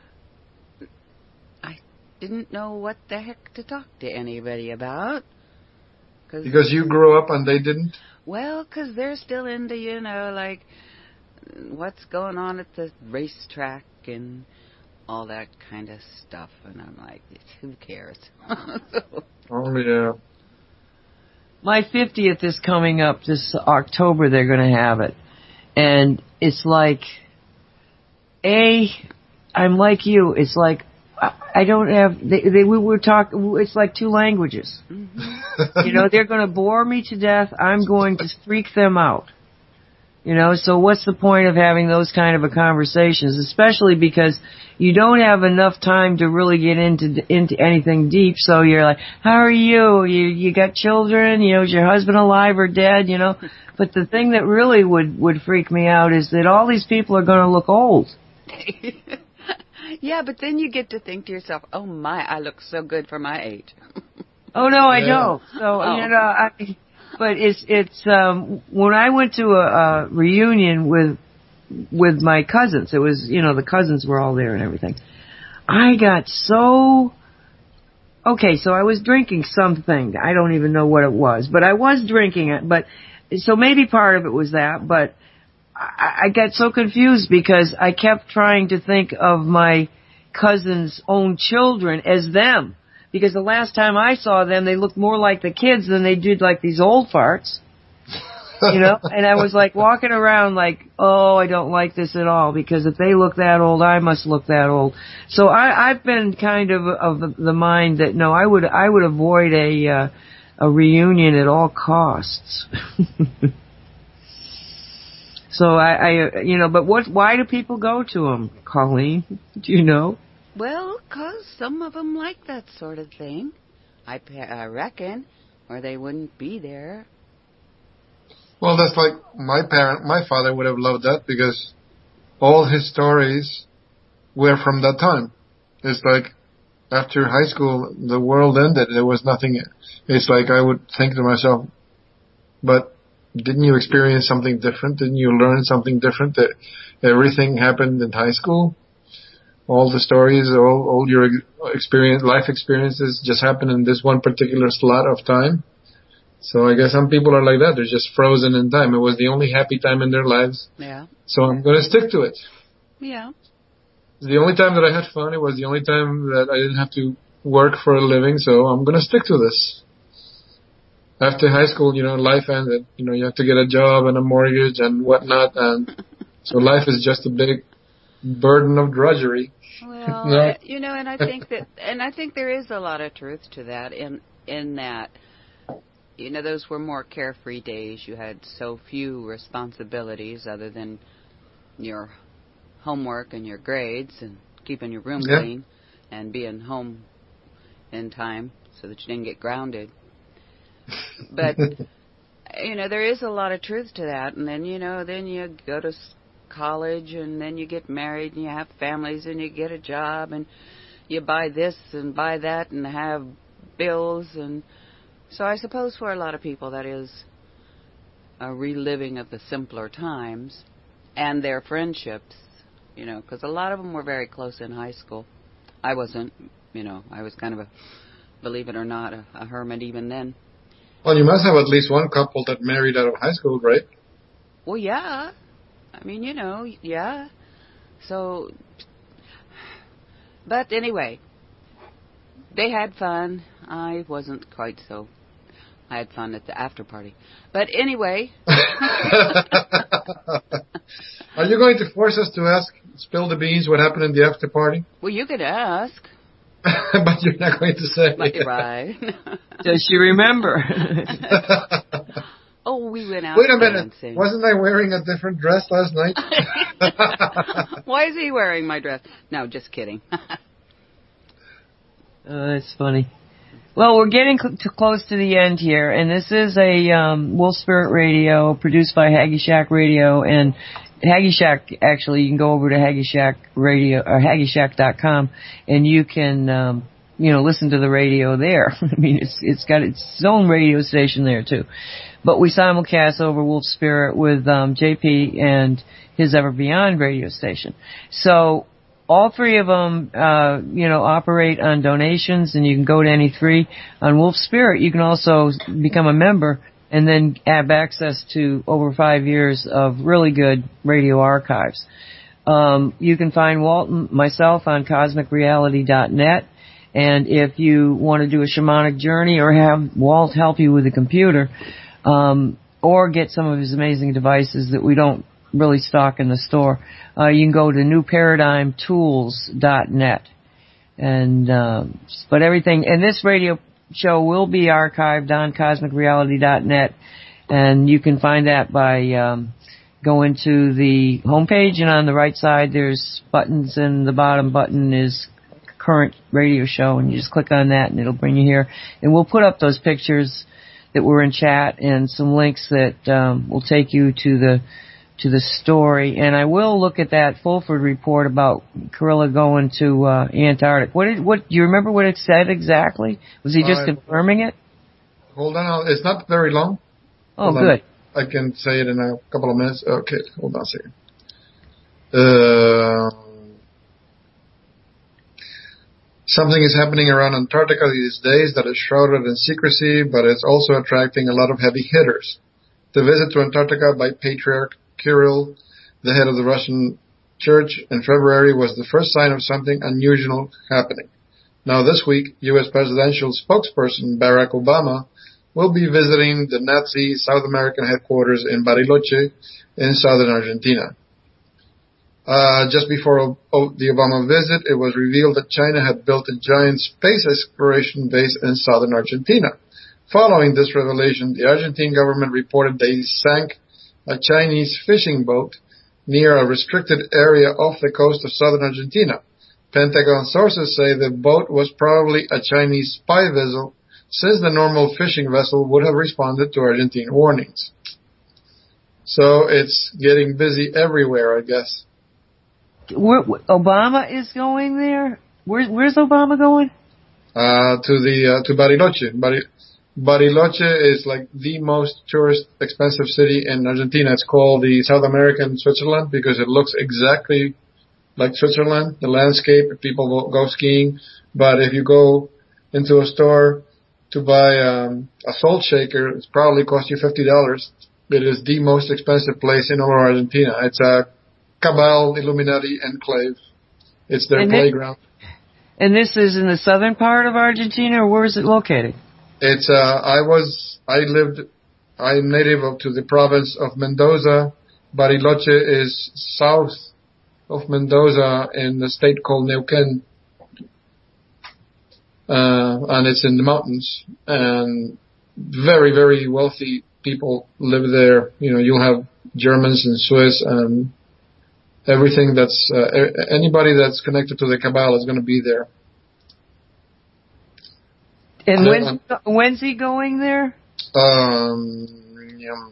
I didn't know what the heck to talk to anybody about. Cause, because you grew up and they didn't? Well, because they're still into, you know, like, what's going on at the racetrack and all that kind of stuff. And I'm like, who cares? So, oh, yeah. My fiftieth is coming up this October. They're going to have it. And it's like, A, I'm like you. It's like, I don't have, they, they we were talking, it's like two languages. Mm-hmm. You know, they're going to bore me to death. I'm going to freak them out. You know, so what's the point of having those kind of a conversations, especially because you don't have enough time to really get into into anything deep. So you're like, how are you? You you got children? You know, is your husband alive or dead? You know, but the thing that really would would freak me out is that all these people are going to look old. Yeah, but then you get to think to yourself, oh my, I look so good for my age. Oh no, I yeah. don't. So oh. you know, I. But it's it's um when I went to a, a reunion with with my cousins, it was, you know, the cousins were all there and everything. I got so okay, so I was drinking something. I don't even know what it was, but I was drinking it. But so maybe part of it was that, but I, I got so confused because I kept trying to think of my cousins' own children as them. Because the last time I saw them, they looked more like the kids than they did like these old farts. You know? And I was like walking around like, oh, I don't like this at all. Because if they look that old, I must look that old. So I, I've been kind of of the, the mind that, no, I would I would avoid a uh, a reunion at all costs. So I, I, you know, but what? Why do people go to them, Colleen? Do you know? Well, 'cause some of them like that sort of thing. I, I reckon. or they wouldn't be there. Well, that's like my parent, my father would have loved that because all his stories were from that time. It's like after high school, the world ended. There was nothing. It's like I would think to myself, but didn't you experience something different? Didn't you learn something different? That everything happened in high school? All the stories, all, all your experience, life experiences just happened in this one particular slot of time. So I guess some people are like that. They're just frozen in time. It was the only happy time in their lives. Yeah. So I'm going to stick to it. Yeah. The only time that I had fun, it was the only time that I didn't have to work for a living, so I'm going to stick to this. After high school, you know, life ended. You know, you have to get a job and a mortgage and whatnot, and so life is just a big burden of drudgery. Well, no. you know, and I think that, and I think there is a lot of truth to that in in that, you know, those were more carefree days. You had so few responsibilities other than your homework and your grades and keeping your room yeah. clean and being home in time so that you didn't get grounded. But, you know, there is a lot of truth to that. And then, you know, then you go to college and then you get married and you have families and you get a job and you buy this and buy that and have bills. And so I suppose for a lot of people that is a reliving of the simpler times and their friendships. You know, because a lot of them were very close in high school. I wasn't, you know, I was kind of a, believe it or not, a, a hermit even then. Well, you must have at least one couple that married out of high school, right? Well, yeah. I mean, you know, yeah. So, but anyway, they had fun. I wasn't quite so. I had fun at the after party. But anyway. Are you going to force us to ask, spill the beans, what happened in the after party? Well, you could ask. But you're not going to say. Right. Does she remember? Oh, we went out Wait a minute. dancing. Wasn't I wearing a different dress last night? Why is he wearing my dress? No, just kidding. Oh, that's funny. Well, we're getting cl- to close to the end here, and this is a um, Wolf Spirit Radio produced by Haggy Shack Radio, and Haggy Shack, actually, you can go over to Haggy Shack Radio or Haggy Shack dot com, and you can, um, you know, listen to the radio there. I mean, it's it's got its own radio station there too. But we simulcast over Wolf Spirit with um, J P and his Ever Beyond radio station. So all three of them, uh, you know, operate on donations, and you can go to any three. On Wolf Spirit, you can also become a member and then have access to over five years of really good radio archives. Um, you can find Walt and myself on cosmic reality dot net, and if you want to do a shamanic journey or have Walt help you with a computer, um, or get some of his amazing devices that we don't really stock in the store, uh, you can go to new paradigm tools dot net. And, um, but everything, and this radio show will be archived on cosmic reality dot net, and you can find that by, um, going to the homepage, and on the right side there's buttons, and the bottom button is current radio show, and you just click on that and it'll bring you here. And we'll put up those pictures that were in chat and some links that, um, will take you to the, to the story. And I will look at that Fulford report about Kirilla going to uh, Antarctic. What did, what do you remember what it said exactly? Was he just uh, confirming it? Hold on, it's not very long. Oh, hold good. On. I can say it in a couple of minutes. Okay, hold on a second. Uh, something is happening around Antarctica these days that is shrouded in secrecy, but it's also attracting a lot of heavy hitters. The visit to Antarctica by Patriarch Kirill, the head of the Russian Church, in February was the first sign of something unusual happening. Now this week, U S presidential spokesperson Barack Obama will be visiting the Nazi South American headquarters in Bariloche in southern Argentina. Uh, just before o- o- the Obama visit, it was revealed that China had built a giant space exploration base in southern Argentina. Following this revelation, the Argentine government reported they sank a Chinese fishing boat near a restricted area off the coast of southern Argentina. Pentagon sources say the boat was probably a Chinese spy vessel, since the normal fishing vessel would have responded to Argentine warnings. So it's getting busy everywhere, I guess. Where, Obama is going there? Where, where's Obama going? Uh, to the, uh, to Bariloche. Bari- Bariloche is like the most tourist expensive city in Argentina. It's called the South American Switzerland because it looks exactly like Switzerland, the landscape. People go skiing. But if you go into a store to buy um, a salt shaker, it's probably cost you fifty dollars. It is the most expensive place in all of Argentina. It's a Cabal Illuminati enclave. It's their and playground. This, and this is in the southern part of Argentina, or where is it located? It's, uh, I was, I lived, I'm native of, to the province of Mendoza. Bariloche is south of Mendoza in the state called Neuquén. Uh, and it's in the mountains. And very, very wealthy people live there. You know, you'll have Germans and Swiss and everything that's, uh, anybody that's connected to the Cabal is going to be there. And when's, when's he going there? Um, yeah.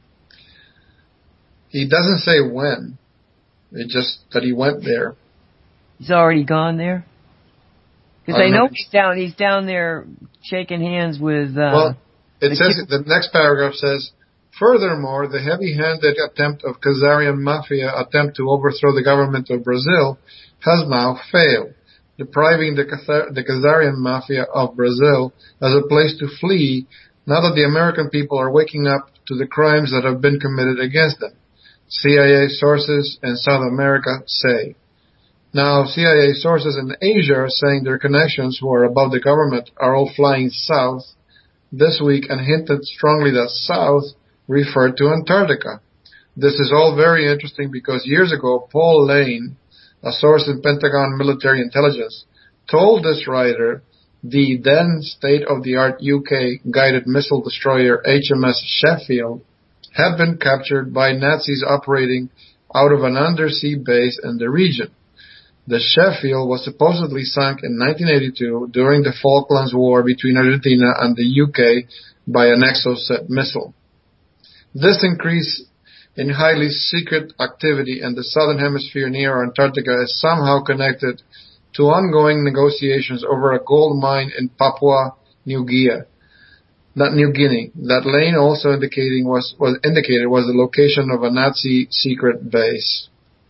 He doesn't say when. It just that he went there. He's already gone there? Because I, I know he's down. He's down there shaking hands with. Uh, well, it says the next paragraph says, furthermore, the heavy-handed attempt of Khazarian mafia attempt to overthrow the government of Brazil has now failed, depriving the, the Khazarian mafia of Brazil as a place to flee now that the American people are waking up to the crimes that have been committed against them, C I A sources in South America say. Now, C I A sources in Asia are saying their connections who are above the government are all flying south this week and hinted strongly that south referred to Antarctica. This is all very interesting because years ago, Paul Lane, a source in Pentagon military intelligence, told this writer the then state-of-the-art U K guided missile destroyer H M S Sheffield had been captured by Nazis operating out of an undersea base in the region. The Sheffield was supposedly sunk in nineteen eighty-two during the Falklands War between Argentina and the U K by an Exocet missile. This increase in highly secret activity in the southern hemisphere near Antarctica is somehow connected to ongoing negotiations over a gold mine in Papua New Guinea. Not New Guinea. That Lane also indicating was, was indicated was the location of a Nazi secret base.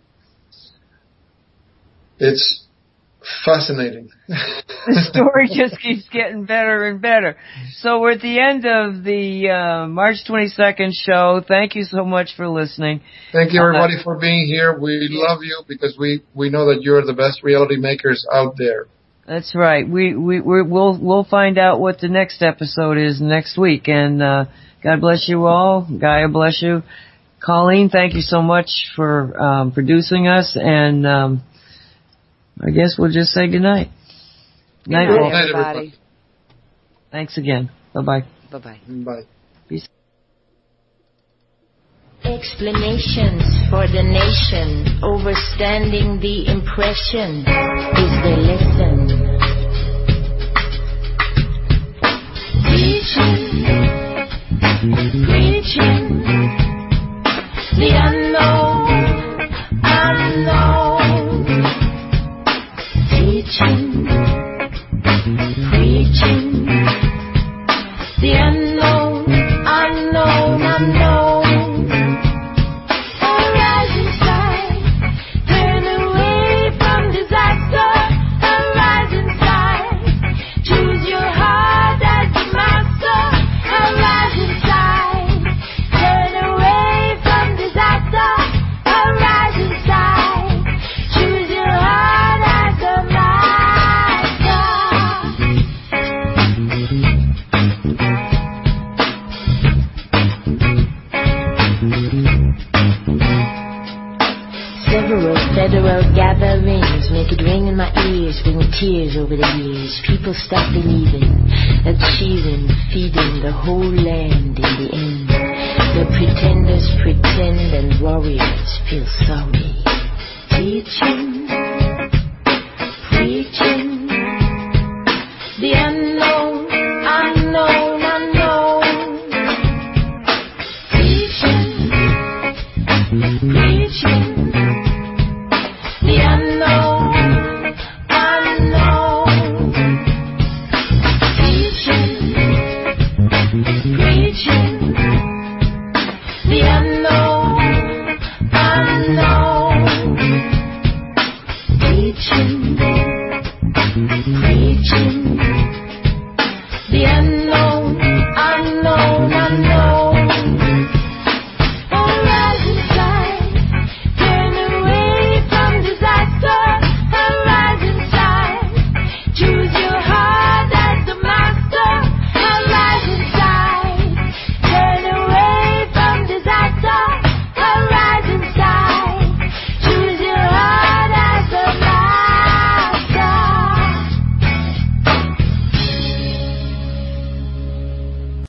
It's fascinating. The story just keeps getting better and better. So we're at the end of the uh, March twenty-second show. Thank you so much for listening. Thank you, everybody, uh, for being here. We love you because we, we know that you're the best reality makers out there. That's right. We we we're, we'll we'll find out what the next episode is next week. And uh, God bless you all. Gaia bless you. Colleen, thank you so much for um, producing us. And um, I guess we'll just say goodnight. Good night, night everybody. everybody. Thanks again. Bye-bye. Bye-bye. Bye. Peace. Explanations for the nation, overstanding the impression is the lesson. Teaching, preaching, the unknown, unknown. Teaching, preaching, the unknown, unknown, unknown. Federal gatherings make it ring in my ears, bring tears over the years. People stop believing, achieving, feeding the whole land in the end. The pretenders pretend and warriors feel sorry. Teaching